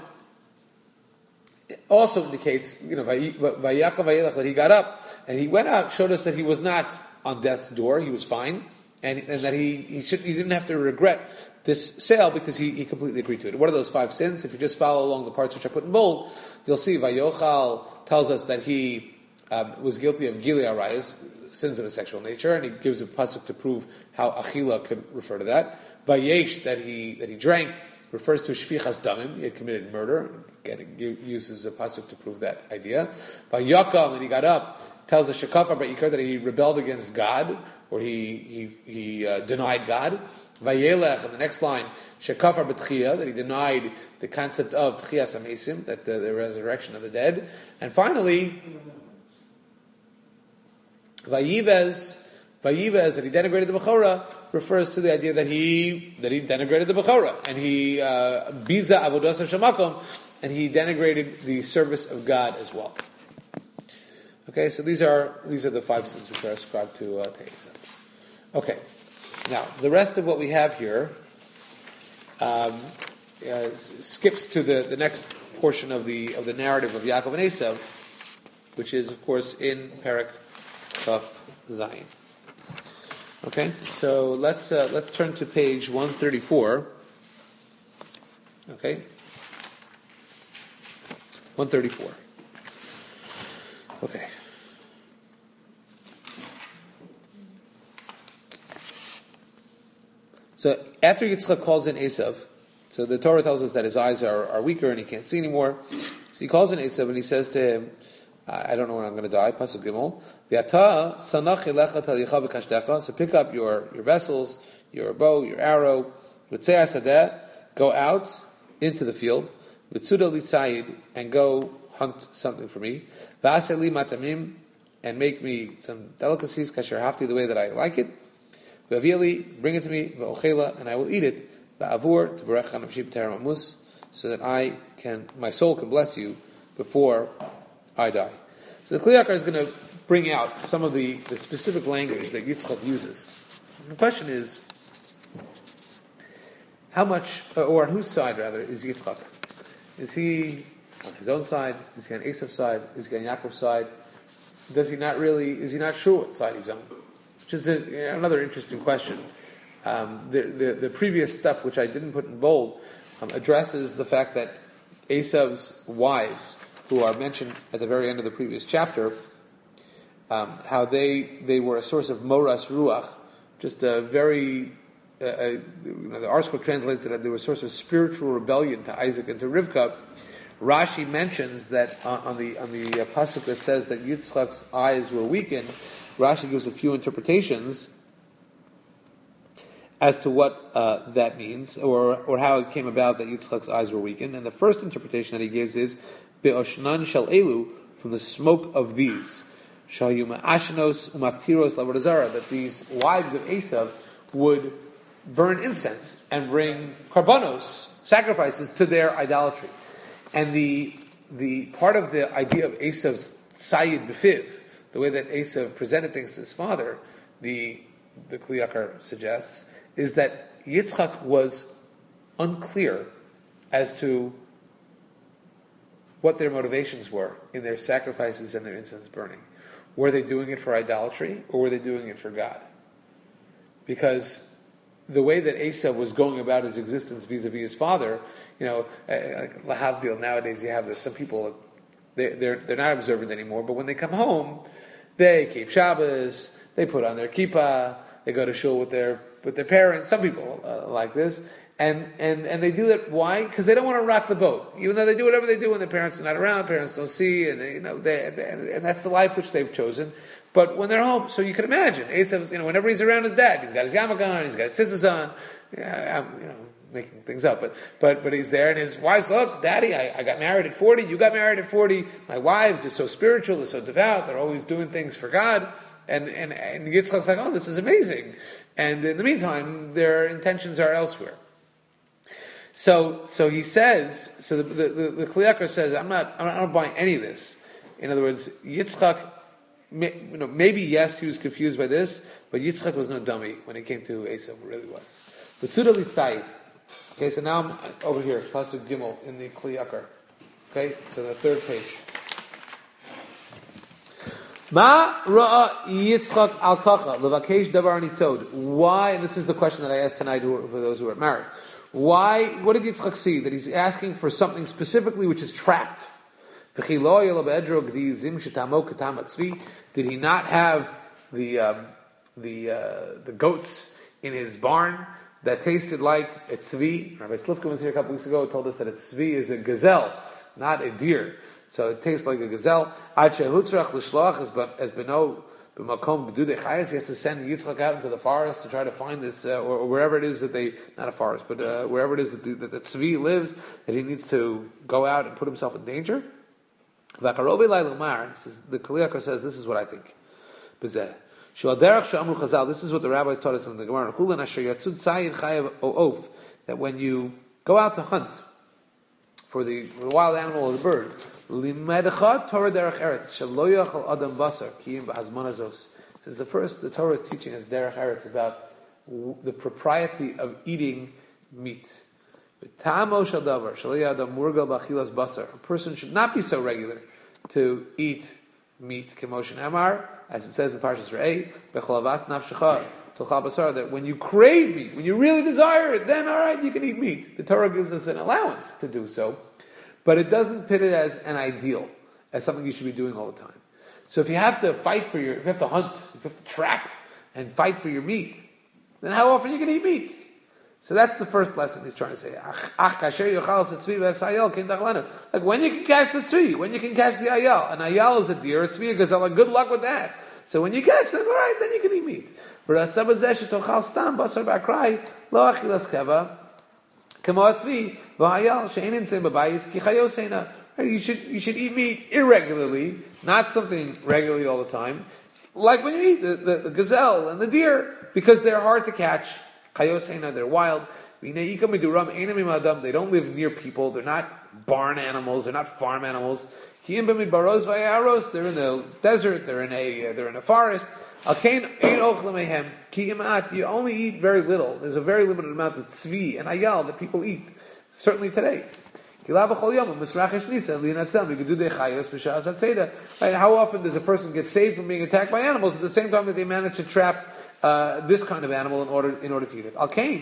also indicates, Vayakam Vayelech, that he got up and he went out, showed us that he was not on death's door, he was fine, and that he didn't have to regret this sale because he completely agreed to it. What are those 5 sins? If you just follow along the parts which I put in bold, you'll see Vayochal tells us that he was guilty of Gili Arayos, sins of a sexual nature, and he gives a pasuk to prove how Achila could refer to that. Vayesh, that he drank, refers to Shvichas Damim, he had committed murder. Again, it uses a pasuk to prove that idea. Vayakam, and he got up, tells us Shekafar Ba'ikar that he rebelled against God, or he denied God. Vayelech, in the next line, Shekafar B'tchiyah, that he denied the concept of Tchiyas HaMesim, that the resurrection of the dead. And finally, Vayivez, that he denigrated the Bechorah, refers to the idea that he denigrated the Bechorah, and he biza avodas shamakom, and he denigrated the service of God as well. Okay, so these are the 5 sins which are ascribed to Esav. Okay, now the rest of what we have here skips to the next portion of the narrative of Yaakov and Esav, which is of course in Perek Kaf Zayin. Okay, so let's turn to page 134. Okay, 134. Okay. So after Yitzchak calls in Esav, so the Torah tells us that his eyes are weaker and he can't see anymore. So he calls in Esav and he says to him, I don't know when I'm going to die. Pasuk Gimel. So pick up your vessels, your bow, your arrow. Go out into the field. And go hunt something for me. And make me some delicacies, kasher hafti, the way that I like it. Bring it to me, and I will eat it. So that my soul can bless you before I die. So the Kli Yakar is going to bring out some of the specific language that Yitzchak uses. And the question is, how much, or on whose side rather, is Yitzchak? Is he on his own side? Is he on Esav's side? Is he on Yaakov's side? Is he not sure what side he's on? Which is another interesting question. The previous stuff, which I didn't put in bold, addresses the fact that Esav's wives, who are mentioned at the very end of the previous chapter, how they were a source of moras ruach, just a very, the article translates that they were a source of spiritual rebellion to Isaac and to Rivka. Rashi mentions that on the pasuk that says that Yitzchak's eyes were weakened, Rashi gives a few interpretations as to what that means, or how it came about that Yitzchak's eyes were weakened. And the first interpretation that he gives is Be'oshnan shel elu, from the smoke of these. Shayuma Ashnos Umaktiros Lavorazara, that these wives of Esav would burn incense and bring karbanos, sacrifices, to their idolatry. And the part of the idea of Esav's Sayyid Befiv, the way that Esav presented things to his father, the Kli Yakar suggests, is that Yitzchak was unclear as to what their motivations were in their sacrifices and their incense burning. Were they doing it for idolatry, or were they doing it for God? Because the way that Esav was going about his existence vis-a-vis his father, like Lahavdil, nowadays you have some people, they're not observant anymore, but when they come home, they keep Shabbos, they put on their kippah, they go to shul with their parents. Some people like this, and they do that. Why? Because they don't want to rock the boat. Even though they do whatever they do when their parents are not around, parents don't see, and and that's the life which they've chosen. But when they're home, so you can imagine, Esav, whenever he's around his dad, he's got his yarmulke on, he's got his tzitzis on. I'm making things up, but he's there, and his wife's, look, Daddy, I got married at 40, you got married at 40. My wives are so spiritual, they're so devout, they're always doing things for God. And Yitzchak's like, oh, this is amazing. And in the meantime, their intentions are elsewhere. So he says, so the Kli Yakar says, I'm not buying any of this. In other words, Yitzchak, maybe yes, he was confused by this, but Yitzchak was no dummy when it came to Esav, really was. But Tzura Litzai. Okay, so now I'm over here, Pasuk Gimel in the Kli Yakar. Okay, so the third page. Ma ra'a Yitzchak al kacha levakesh davar nitzod. Why? And this is the question that I asked tonight for those who are married. Why? What did Yitzchak see? That he's asking for something specifically which is trapped. Did he not have the goats in his barn that tasted like a tzvi? Rabbi Slifka was here a couple weeks ago. Told us that a tzvi is a gazelle, not a deer. So it tastes like a gazelle. He has to send Yitzchak out into the forest to try to find this, or wherever it is that not a forest, but wherever it is that the tzvi lives, that he needs to go out and put himself in danger. The Kli Yakar says, this is what I think. This is what the rabbis taught us in the Gemara. That when you go out to hunt for the wild animal or the bird, since the Torah is teaching us derech eretz about the propriety of eating meat. A person should not be so regular to eat meat, as it says in Parshas Re'eh, that when you crave meat, when you really desire it, then all right, you can eat meat. The Torah gives us an allowance to do so, but it doesn't pit it as an ideal, as something you should be doing all the time. So if you have to if you have to hunt, if you have to trap and fight for your meat, then how often are you going to eat meat? So that's the first lesson he's trying to say. Like when you can catch the tzvi, when you can catch the ayal. An ayal is a deer, a tzvi a gazelle. Good luck with that. So when you catch them, all right, then you can eat meat. You should eat meat irregularly, not something regularly all the time. Like when you eat the gazelle and the deer, because they're hard to catch. They're wild. They don't live near people. They're not barn animals. They're not farm animals. They're in the desert. They're in a forest. You only eat very little. There's a very limited amount of tzvi and ayal that people eat, certainly today. Right? How often does a person get saved from being attacked by animals at the same time that they manage to trap this kind of animal in order to eat it?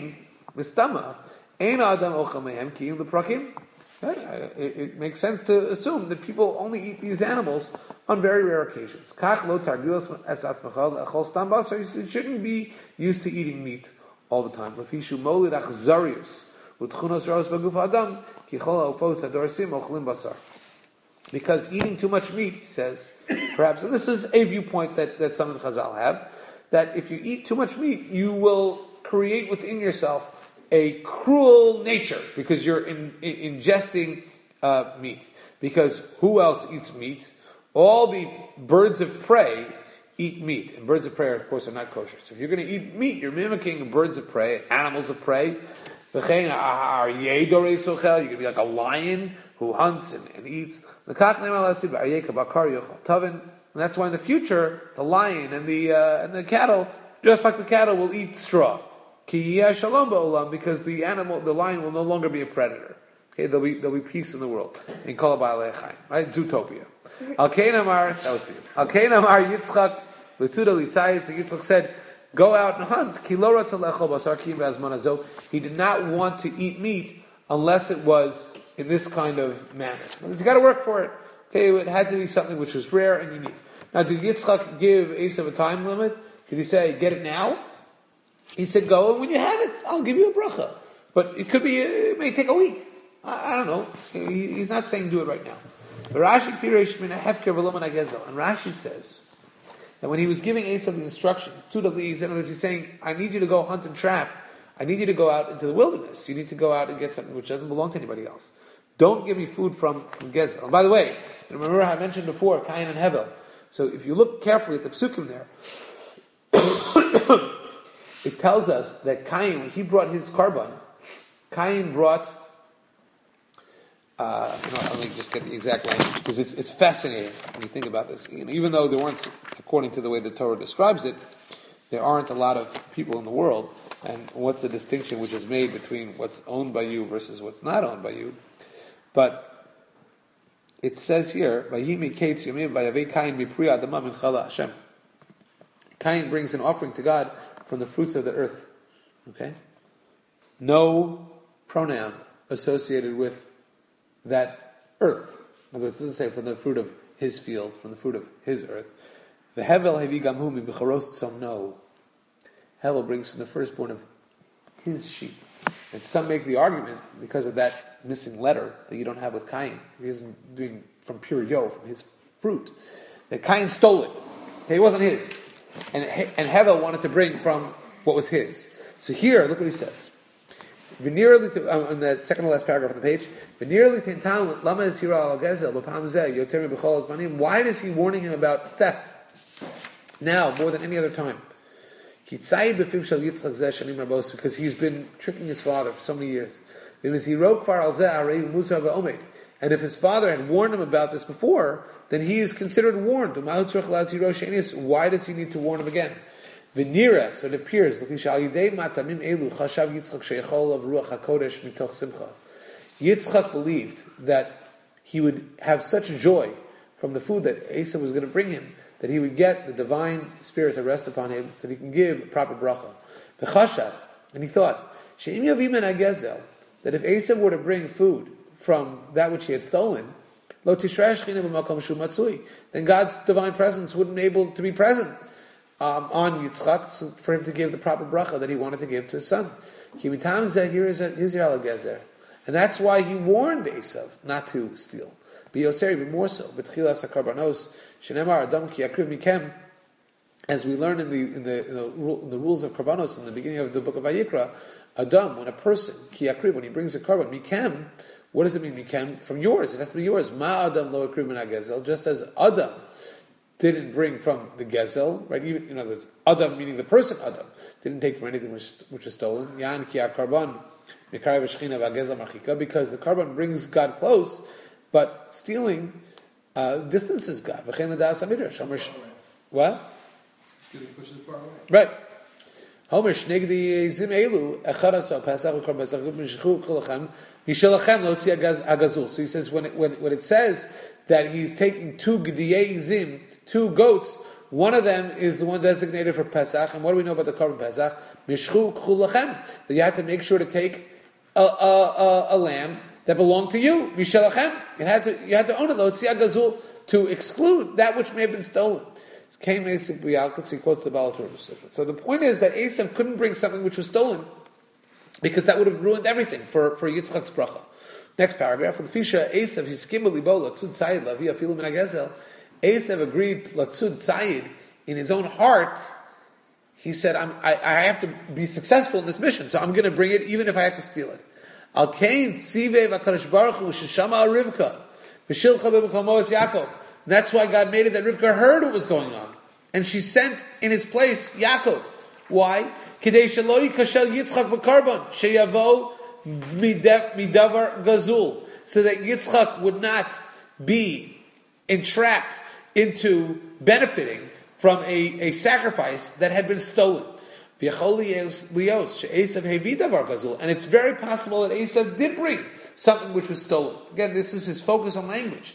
It makes sense to assume that people only eat these animals on very rare occasions. You shouldn't be used to eating meat all the time. Because eating too much meat, he says, perhaps, and this is a viewpoint that some of the Chazal have, that if you eat too much meat, you will create within yourself a cruel nature, because you're ingesting meat. Because who else eats meat? all the birds of prey eat meat. And birds of prey, of course, are not kosher. So if you're going to eat meat, you're mimicking birds of prey, animals of prey. You're going to be like a lion who hunts and eats. And that's why in the future, the lion and the cattle, just like the cattle, will eat straw. Because the lion will no longer be a predator. Okay, there'll be peace in the world. In Kol Ba'alei Chaim, right? Zootopia. Al-Kain Amar, that was for you. Al-Kain Amar Yitzchak, L'tzuda L'tzayit, so Yitzchak said, go out and hunt. Ki lo ratzah le'echol basar ki b'azman hazo. He did not want to eat meat unless it was in this kind of manner. He's got to work for it. Okay, it had to be something which was rare and unique. Now, did Yitzchak give Esav a time limit? Did he say, get it now? He said, go, and when you have it, I'll give you a bracha. But it may take a week. I don't know. He's not saying do it right now. Rashi Piresh min hefker v'lo min hagezel. And Rashi says that when he was giving Esav the instruction, he's saying, I need you to go hunt and trap. I need you to go out into the wilderness. You need to go out and get something which doesn't belong to anybody else. Don't give me food from Gezel. And by the way, remember I mentioned before, Cain and Hevel. So if you look carefully at the psukim there, it tells us that Cain, when he brought his korban, Cain brought, let me just get the exact language, because it's fascinating when you think about this. Even though there weren't, according to the way the Torah describes it, there aren't a lot of people in the world, and what's the distinction which is made between what's owned by you versus what's not owned by you. But it says here, Cain brings an offering to God from the fruits of the earth. Okay? No pronoun associated with that earth. In other words, it doesn't say from the fruit of his field, from the fruit of his earth. The Hevel hevi gamhu mi b'charost tzom no. Hevel brings from the firstborn of his sheep. And some make the argument, because of that missing letter that you don't have with Cain, he isn't doing from pure yo, from his fruit, that Cain stole it. Okay, it wasn't his. And Hevel wanted to bring from what was his. So here, look what he says. On the second to last paragraph on the page, why is he warning him about theft now more than any other time? Because he's been tricking his father for so many years. And if his father had warned him about this before, then he is considered warned. Why does he need to warn him again? V'nira, so it appears, Yitzchak believed that he would have such joy from the food that Esav was going to bring him, that he would get the divine spirit to rest upon him, so that he can give a proper bracha. And he thought, that if Esav were to bring food from that which he had stolen, then God's divine presence wouldn't be able to be present on Yitzchak for him to give the proper bracha that he wanted to give to his son. And that's why he warned Esav not to steal. Even more so. As we learn in the rules of karbanos in the beginning of the book of Vayikra, Adam, when a person, when he brings a karban, mikem, what does it mean, mikem? From yours, it has to be yours. Ma Adam lo akriv min hagezel, just as Adam didn't bring from the gezel, right? Even, in other words, Adam, meaning the person Adam, didn't take from anything which is stolen. Yan ki karban mikarav shechina v'hagezel marchika, because the karban brings God close, but stealing distances God. V'chein l'das hamidrash. What? Stealing pushes it far away. Right. Homish negdi zim elu echadasa pesach u'kar pesach u'mishchu kolachem mishalachem lotzi agazul. So he says when it says that he's taking two gdiyei zim, two goats, one of them is the one designated for Pesach, and what do we know about the korban Pesach? Mishchu kolachem. That you have to make sure to take a lamb that belonged to you. Mishalachem. You had to own it. Lotzi agazul, to exclude that which may have been stolen. He quotes the Baal Torah. So the point is that Esav couldn't bring something which was stolen, because that would have ruined everything for Yitzchak's bracha. Next paragraph. For the Fisha, Esav, his skimbal libo, latzud tzayid, lavi afilu min hagezel. Esav agreed, latzud tzayid, in his own heart, he said, I have to be successful in this mission, so I'm going to bring it even if I have to steal it. Al-Kain, Sivev HaKadosh Baruch Hu, Sheshama Rivka, V'shilcha b'Mekol Moas Yaakov, And that's why God made it that Rivka heard what was going on. And she sent in his place Yaakov. Why? Kidei shelo yikashel Yitzchak b'karban sheyavo midavar gazul. So that Yitzchak would not be entrapped into benefiting from a sacrifice that had been stolen. And it's very possible that Esav did bring something which was stolen. Again, this is his focus on language.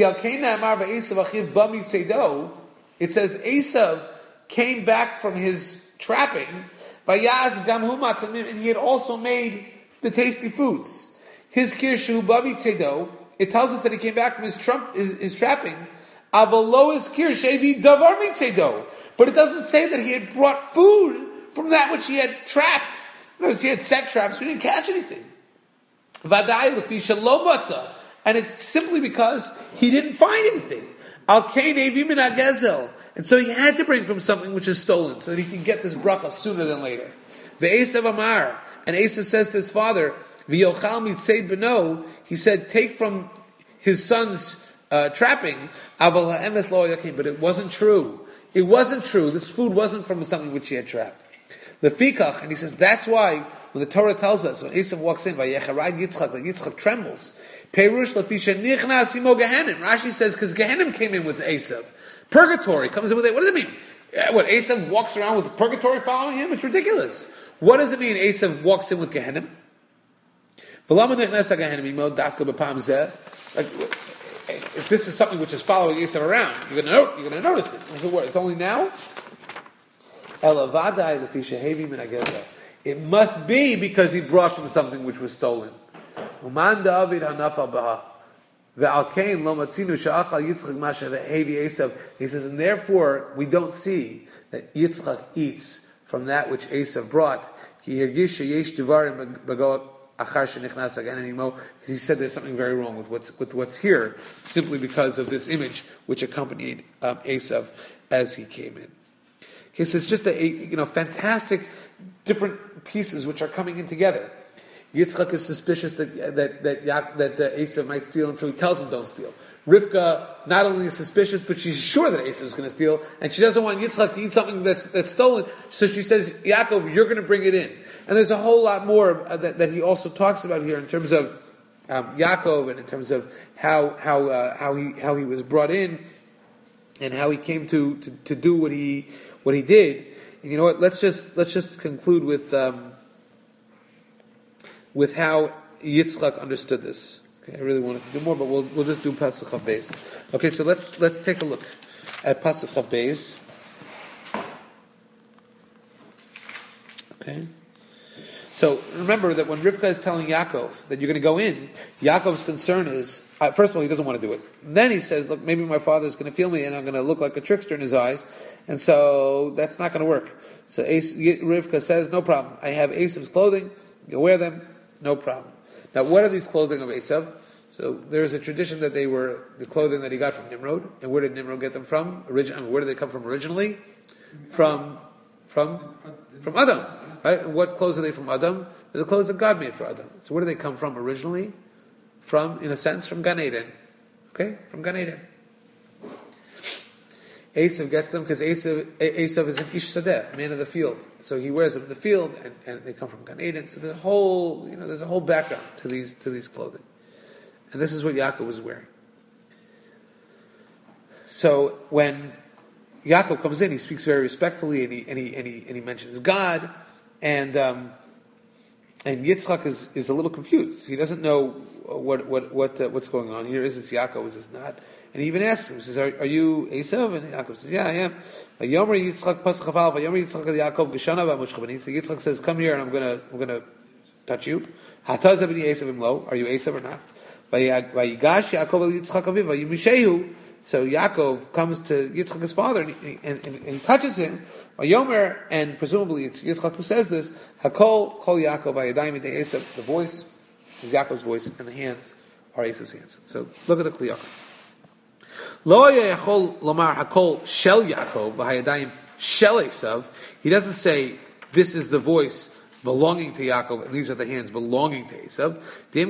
It says Esav came back from his trapping, and he had also made the tasty foods. His kirshu bami tzedo, it tells us that he came back from his trapping. Avalois kirshevi davar mitzedo, but it doesn't say that he had brought food from that which he had trapped. Notice he had set traps, but he didn't catch anything. Vadai lefisha lo matza, and it's simply because he didn't find anything. Al kain evi min hagezel, and so he had to bring from something which is stolen, so that he can get this bracha sooner than later. Ve'esav amar, and Esav says to his father, V'yochal mitzei beno, he said, take from his son's trapping, aval ha'emes lo yakim, but it wasn't true. It wasn't true. This food wasn't from something which he had trapped. The fikach, and he says, that's why, when the Torah tells us, when Esav walks in, Vayecharad Yitzchak, that Yitzchak trembles. Perush lafisha nichnas imo Gehenim. Rashi says, because Gehenim came in with Esav. Purgatory comes in with it. What does it mean? What, Esav walks around with purgatory following him? It's ridiculous. What does it mean Esav walks in with Gehenim? Like, if this is something which is following Esav around, you're going to notice it. It's only now? It must be because he brought from something which was stolen. He says, and therefore we don't see that Yitzchak eats from that which Esav brought. He said there's something very wrong with what's here, simply because of this image which accompanied Esav as he came in. Okay, so it's just fantastic different pieces which are coming in together. Yitzchak is suspicious that Esav might steal, and so he tells him don't steal. Rivka not only is suspicious, but she's sure that Esav is going to steal, and she doesn't want Yitzchak to eat something that's stolen. So she says, Yaakov, you're going to bring it in. And there's a whole lot more that he also talks about here in terms of Yaakov, and in terms of how he was brought in, and how he came to do what he did. And you know what? Let's just conclude with how Yitzchak understood this. Okay, I really wanted to do more, but we'll just do Pasuk Chav Beis. Okay, so let's take a look at Pasuk Chav Beis. Okay. So remember that when Rivka is telling Yaakov that you're going to go in, Yaakov's concern is, first of all, he doesn't want to do it. And then he says, look, maybe my father's going to feel me and I'm going to look like a trickster in his eyes, and so that's not going to work. So Rivka says, no problem. I have Esav's clothing, you'll wear them, no problem. Now, what are these clothing of Esav? So there is a tradition that they were the clothing that he got from Nimrod. And where did Nimrod get them from? Where did they come from originally? From Adam. Right? And what clothes are they from Adam? They're the clothes that God made for Adam. So where do they come from originally? In a sense, from Gan Eden. Okay? From Gan Eden. Esav gets them because Esav is an Ish Sadeh, man of the field. So he wears them in the field, and they come from Gan Eden. So there's a whole background to these clothing. And this is what Yaakov was wearing. So when Yaakov comes in, he speaks very respectfully, and he mentions God, and Yitzchak is a little confused. He doesn't know what's going on here. Is this Yaakov? Is this not? And he even asks him, he says, are you Esav? And Yaakov says, yeah, I am. So Yitzchak says, come here and I'm gonna touch you. Are you Esav or not? So Yaakov comes to Yitzchak's father and he touches him. And presumably it's Yitzchak who says this. Hakol kol Yaakov vayadayim Esav. The voice is Yaakov's voice, and the hands are Esav's hands. So look at the kliyach. Lo yachol lomar hakol shel Yaakov v'hayadayim shel Esav. He doesn't say this is the voice belonging to Yaakov, and these are the hands belonging to Esav.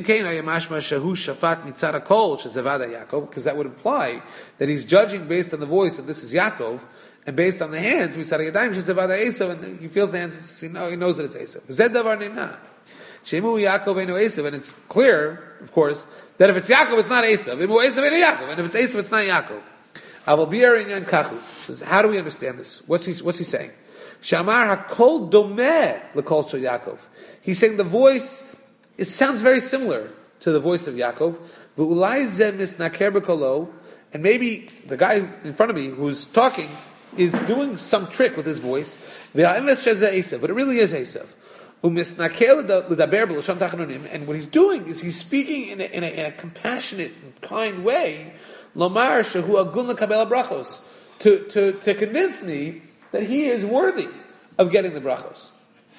Because that would imply that he's judging based on the voice, and this is Yaakov, and based on the hands, and he feels the hands, he knows that it's Esav. And it's clear, of course, that if it's Yaakov, it's not Esav. And if it's Esav, it's not Yaakov. How do we understand this? What's he saying? Shamar hakol domeh l'kol shel Yaakov. He's saying the voice sounds very similar to the voice of Yaakov. V'ulai zeh misnaker b'kolo, and maybe the guy in front of me who's talking is doing some trick with his voice. V'ha'emes shezeh Esav, but it really is Esav. U'misnaker l'daber b'lashon tachanonim, and what he's doing is he's speaking in a compassionate and kind way. Lomar shehu agun l'kabel brachos, to convince me that he is worthy of getting the brachos.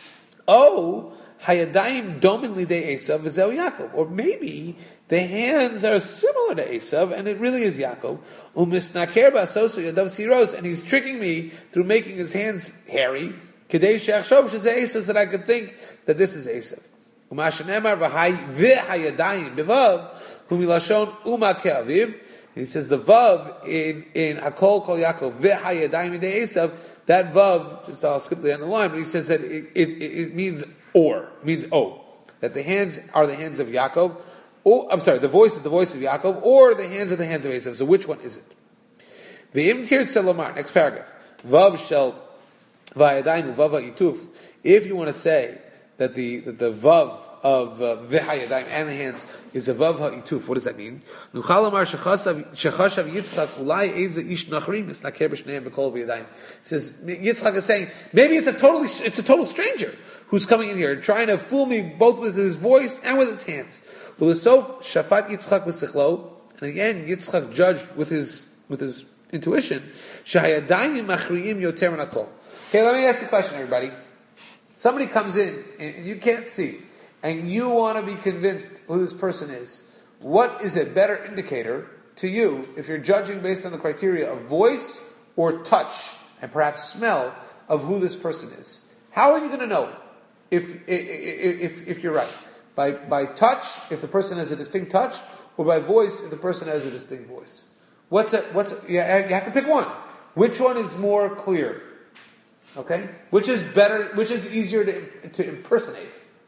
Oh, hayadayim domin lidei Esav v'zeu Yaakov. Or maybe the hands are similar to Esav, and it really is Yaakov. Umisnaker ba'asosu yadav siros, and he's tricking me through making his hands hairy. Kedei she'achshov shezeh Esav, so that I could think that this is Esav. Umashenemar v'hayadayim bevav humilashon uma ke'aviv. He says the vav in Akol Kol Yaakov v'hayadayim midei Esav. That vav, just I'll skip the end of the line, but he says that it means or, means o. That the hands are the hands of Yaakov, the voice is the voice of Yaakov, or the hands are the hands of Esav. So which one is it? V'im tir tzelomar, next paragraph. Vav shel v'ayadayim u'vav ha'ituf. If you want to say that the vav of v'hayadayim and the hands is a vav ha'ituf, what does that mean? Nuchalamar shechashav Yitzchak ulai eza ish nachrim misnaker b'shneim b'kol v'yadayim. Says Yitzchak is saying maybe it's a total stranger who's coming in here trying to fool me both with his voice and with his hands. Ulesof shafat Yitzchak b'sichlo, and again Yitzchak judged with his intuition. Shahayadayim machriyim yoter min hakol. Okay, let me ask you a question, everybody. Somebody comes in and you can't see, and you want to be convinced who this person is. What is a better indicator to you if you're judging based on the criteria of voice or touch and perhaps smell of who this person is? How are you going to know if you're right? By touch, if the person has a distinct touch, or by voice, if the person has a distinct voice? You have to pick one. Which one is more clear? Okay? Which is better, which is easier to impersonate?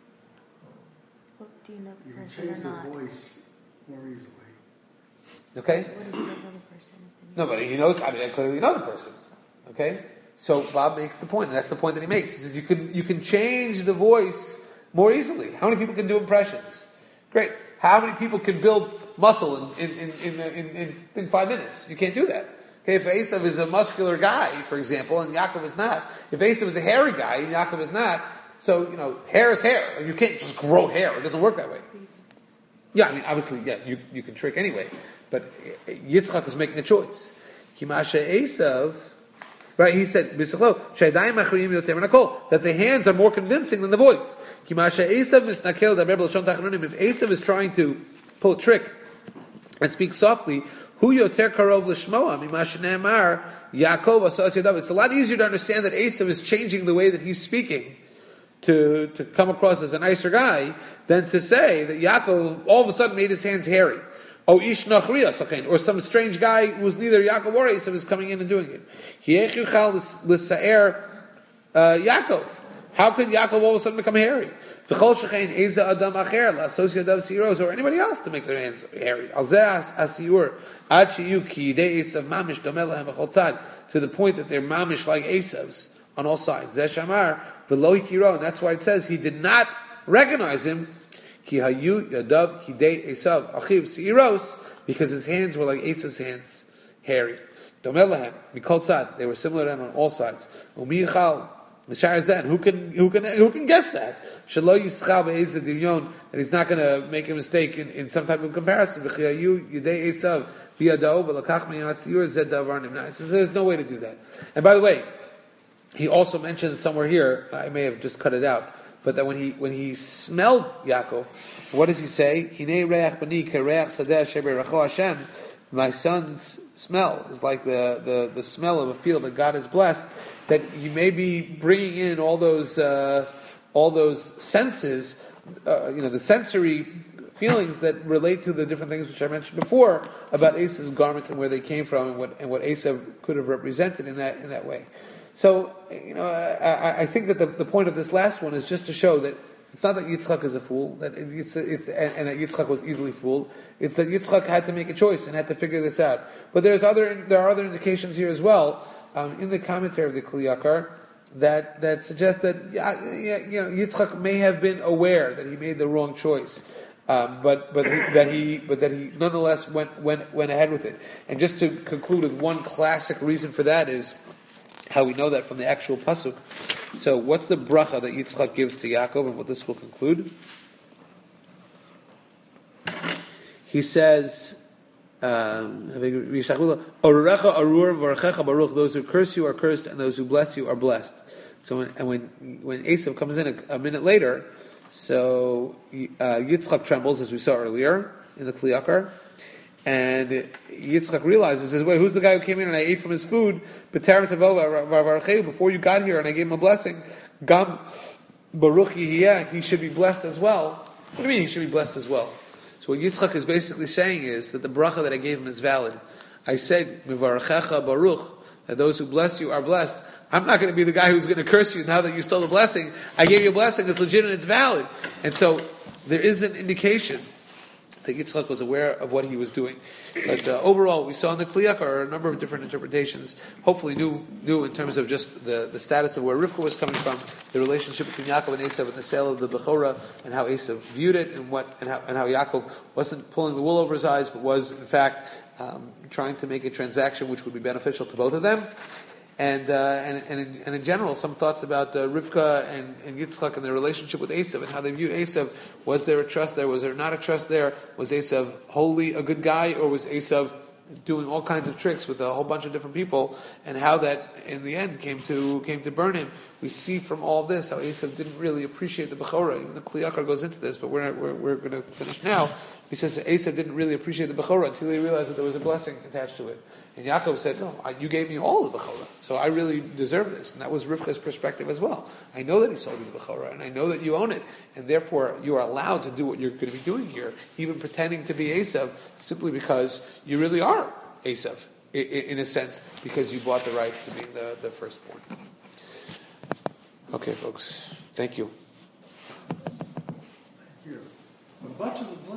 Well, do you know the You can person change or not? the voice more easily. Okay? What do you know the person? Nobody, he knows, I clearly know the person. Okay? So Bob makes the point, and that's the point that he makes. He says you can change the voice more easily. How many people can do impressions? Great. How many people can build muscle in 5 minutes? You can't do that. Okay, if Esav is a muscular guy, for example, and Yaakov is not, if Esav is a hairy guy and Yaakov is not, so, hair is hair. You can't just grow hair. It doesn't work that way. Yeah, obviously, you can trick anyway. But Yitzchak is making a choice. Kimasha Esav, right, he said, that the hands are more convincing than the voice. Kimasha Esav misnakel daber b'lashon tachanonim. If Esav is trying to pull a trick and speak softly, hu yoter karov l'shmoa mimash ne'emar Yaakov asas yadav. It's a lot easier to understand that Esav is changing the way that he's speaking to come across as a nicer guy than to say that Yaakov all of a sudden made his hands hairy. Oh, ish nachriya sachein, or some strange guy who's neither Yaakov or Esav is coming in and doing it. Hiech yuchal l'saer Yaakov. How could Yaakov all of a sudden become hairy? V'chol shechein eza adam acher la'asos yadav siros, or anybody else to make their hands hairy. Al zeh asiur ad shiyu ki yidei Esav mamish domeh lahem b'chol tzad, to the point that they're mamish like Esav's on all sides. Zeh shamar v'lo hikiro, and that's why it says he did not recognize him. Ki hayu yadav kidei Esav achiv siros, because his hands were like Esav's hands, hairy. Domeh lahem b'chol tzad, they were similar to him on all sides. Umichal. The Shar Zen, who can guess that? Shelo yischal be'ezah divyon, that he's not going to make a mistake in some type of comparison. V'chiyayu yidei Esav biyado v'lakach mi'amat siyur zed davar nimna. So there's no way to do that. And by the way, he also mentions somewhere here, I may have just cut it out, but that when he smelled Yaakov, what does he say? Hinei reach bani kereach sadeh sheber racho Hashem. My son's smell is like the smell of a field that God has blessed. That you may be bringing in all those all those senses, the sensory feelings that relate to the different things which I mentioned before about Esav's garment and where they came from and what Esav could have represented in that way. So, I think that the point of this last one is just to show that it's not that Yitzchak is a fool, that and that Yitzchak was easily fooled. It's that Yitzchak had to make a choice and had to figure this out. But there are other indications here as well in the commentary of the Kli Yakar that suggests that Yitzchak may have been aware that he made the wrong choice. But that he nonetheless went ahead with it. And just to conclude with one classic reason for that is how we know that from the actual pasuk. So, what's the bracha that Yitzchak gives to Yaakov, and what this will conclude? He says, "Orecha arur v'arechecha baruch." Those who curse you are cursed, and those who bless you are blessed. So, when Esav comes in a minute later. So Yitzchak trembles, as we saw earlier in the Kli Yakar, and Yitzchak realizes, says, "Wait, who's the guy who came in and I ate from his food? Before you got here, and I gave him a blessing. Gam Baruch Yihiyeh, he should be blessed as well." What do you mean he should be blessed as well? So what Yitzchak is basically saying is that the bracha that I gave him is valid. I said, "Mivarechecha Baruch," that those who bless you are blessed. I'm not going to be the guy who's going to curse you now that you stole the blessing. I gave you a blessing, it's legit and it's valid. And so there is an indication that Yitzchak was aware of what he was doing. But overall, we saw in the Kli Yakar are a number of different interpretations, hopefully new in terms of just the status of where Rivka was coming from, the relationship between Yaakov and Esav and the sale of the Bechorah, and how Esav viewed it, and how Yaakov wasn't pulling the wool over his eyes, but was, in fact, trying to make a transaction which would be beneficial to both of them. And in general, some thoughts about Rivka and Yitzchak and their relationship with Esav and how they viewed Esav. Was there a trust there? Was there not a trust there? Was Esav wholly a good guy, or was Esav doing all kinds of tricks with a whole bunch of different people? And how that, in the end, came to burn him. We see from all this how Esav didn't really appreciate the Bechorah. Even the Kli Yakar goes into this, but we're going to finish now. He says that Esav didn't really appreciate the Bechorah until he realized that there was a blessing attached to it. And Yaakov said, "No, you gave me all of the Bechorah, so I really deserve this." And that was Rivka's perspective as well. I know that he sold you the Bechorah, and I know that you own it, and therefore you are allowed to do what you're going to be doing here, even pretending to be Esav, simply because you really are Esav, in a sense, because you bought the rights to being the firstborn. Okay, folks. Thank you. Thank you. A bunch of the